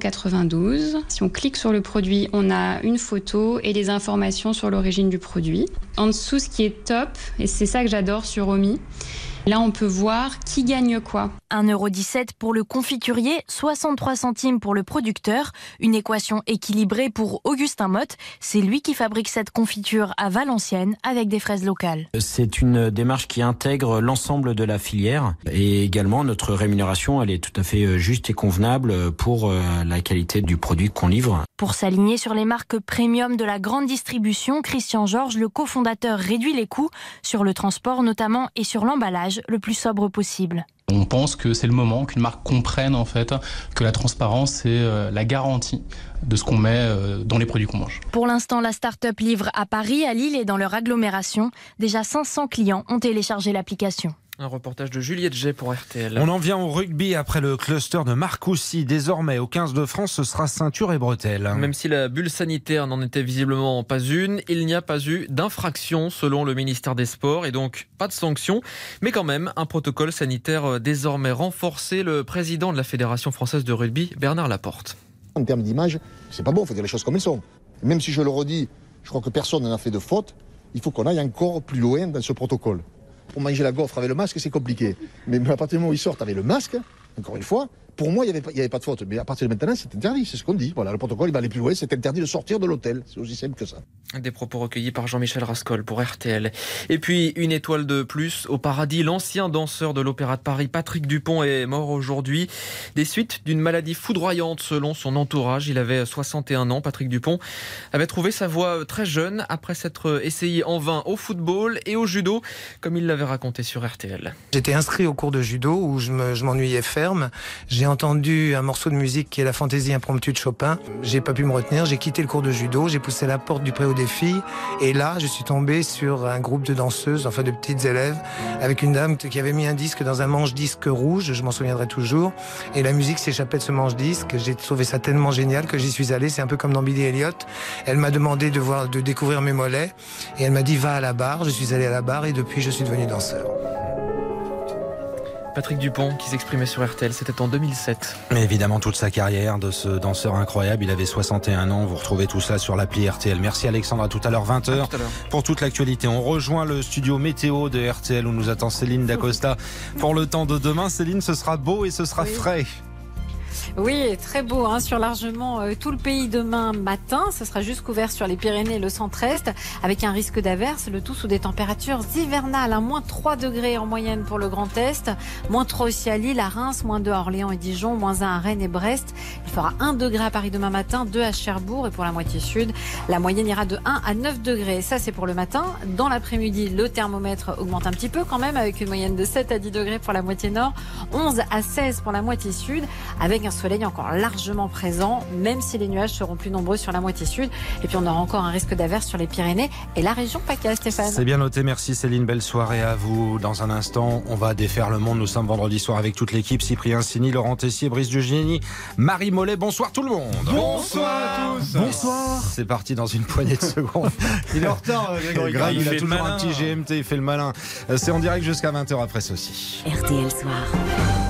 2,92 €. Si on clique sur le produit, on a une photo et des informations sur l'origine du produit. En dessous, ce qui est top, et c'est ça que j'adore sur Omi, là on peut voir qui gagne quoi. 1,17 € pour le confiturier, 63 centimes pour le producteur. Une équation équilibrée pour Augustin Motte. C'est lui qui fabrique cette confiture à Valenciennes avec des fraises locales. C'est une démarche qui intègre l'ensemble de la filière et également notre rémunération, elle est tout à fait juste et convenable pour la qualité du produit qu'on livre. Pour s'aligner sur les marques premium de la grande distribution, Christian Georges, le cofondateur, réduit les coûts sur le transport notamment et sur l'emballage le plus sobre possible. On pense que c'est le moment qu'une marque comprenne en fait que la transparence c'est la garantie de ce qu'on met dans les produits qu'on mange. Pour l'instant, la start-up livre à Paris, à Lille et dans leur agglomération. Déjà 500 clients ont téléchargé l'application. Un reportage de Juliette Jay pour RTL. On en vient au rugby après le cluster de Marcoussis. Désormais, au 15 de France, ce sera ceinture et bretelles. Même si la bulle sanitaire n'en était visiblement pas une, il n'y a pas eu d'infraction selon le ministère des Sports et donc pas de sanction. Mais quand même, un protocole sanitaire désormais renforcé. Le président de la Fédération française de rugby, Bernard Laporte. En termes d'image, c'est pas bon, il faut dire les choses comme elles sont. Même si je le redis, je crois que personne n'en a fait de faute, il faut qu'on aille encore plus loin dans ce protocole. Pour manger la gaufre avec le masque, c'est compliqué. Mais à partir du moment où ils sortent avec le masque, encore une fois, pour moi, il n'y avait pas de faute. Mais à partir de maintenant, c'est interdit, c'est ce qu'on dit. Voilà, le protocole, il va aller plus loin, c'est interdit de sortir de l'hôtel. C'est aussi simple que ça. Des propos recueillis par Jean-Michel Rascol pour RTL. Et puis, une étoile de plus au paradis. L'ancien danseur de l'Opéra de Paris, Patrick Dupont, est mort aujourd'hui. Des suites d'une maladie foudroyante selon son entourage. Il avait 61 ans. Patrick Dupont avait trouvé sa voie très jeune après s'être essayé en vain au football et au judo, comme il l'avait raconté sur RTL. J'étais inscrit au cours de judo où je m'ennuyais ferme. J'ai entendu un morceau de musique qui est la fantaisie impromptue de Chopin. J'ai pas pu me retenir, j'ai quitté le cours de judo, j'ai poussé la porte du préau des filles et là je suis tombé sur un groupe de danseuses, enfin de petites élèves, avec une dame qui avait mis un disque dans un manche-disque rouge, je m'en souviendrai toujours, et la musique s'échappait de ce manche-disque. J'ai trouvé ça tellement génial que j'y suis allé, c'est un peu comme dans Billy Elliot. Elle m'a demandé de découvrir mes mollets et elle m'a dit va à la barre. Je suis allé à la barre et depuis je suis devenu danseur. Patrick Dupont qui s'exprimait sur RTL, c'était en 2007. Mais évidemment, toute sa carrière de ce danseur incroyable, il avait 61 ans. Vous retrouvez tout ça sur l'appli RTL. Merci Alexandre, à tout à l'heure 20h pour toute l'actualité. On rejoint le studio météo de RTL où nous attend Céline Dacosta pour le temps de demain. Céline, ce sera beau et ce sera frais. Oui, très beau sur largement tout le pays demain matin. Ce sera juste couvert sur les Pyrénées et le centre-est avec un risque d'averse, le tout sous des températures hivernales. Moins 3 degrés en moyenne pour le Grand Est, moins 3 aussi à Lille, à Reims, moins 2 à Orléans et Dijon, moins 1 à Rennes et Brest. Il fera 1 degré à Paris demain matin, 2 à Cherbourg et pour la moitié sud, la moyenne ira de 1 à 9 degrés. Ça, c'est pour le matin. Dans l'après-midi, le thermomètre augmente un petit peu quand même avec une moyenne de 7 à 10 degrés pour la moitié nord, 11 à 16 pour la moitié sud avec un soleil encore largement présent, même si les nuages seront plus nombreux sur la moitié sud. Et puis on aura encore un risque d'averse sur les Pyrénées et la région PACA, Stéphane. C'est bien noté, merci Céline, belle soirée à vous. Dans un instant, on va défaire le monde. Nous sommes vendredi soir avec toute l'équipe, Cyprien Sini, Laurent Tessier, Brice Dugénie, Marie Mollet. Bonsoir tout le monde. Bonsoir à tous. Bonsoir. C'est parti dans une poignée de secondes. Il est en retard, Grégory. Il a toujours un petit GMT, il fait le malin. C'est en direct jusqu'à 20h après ceci. RTL Soir.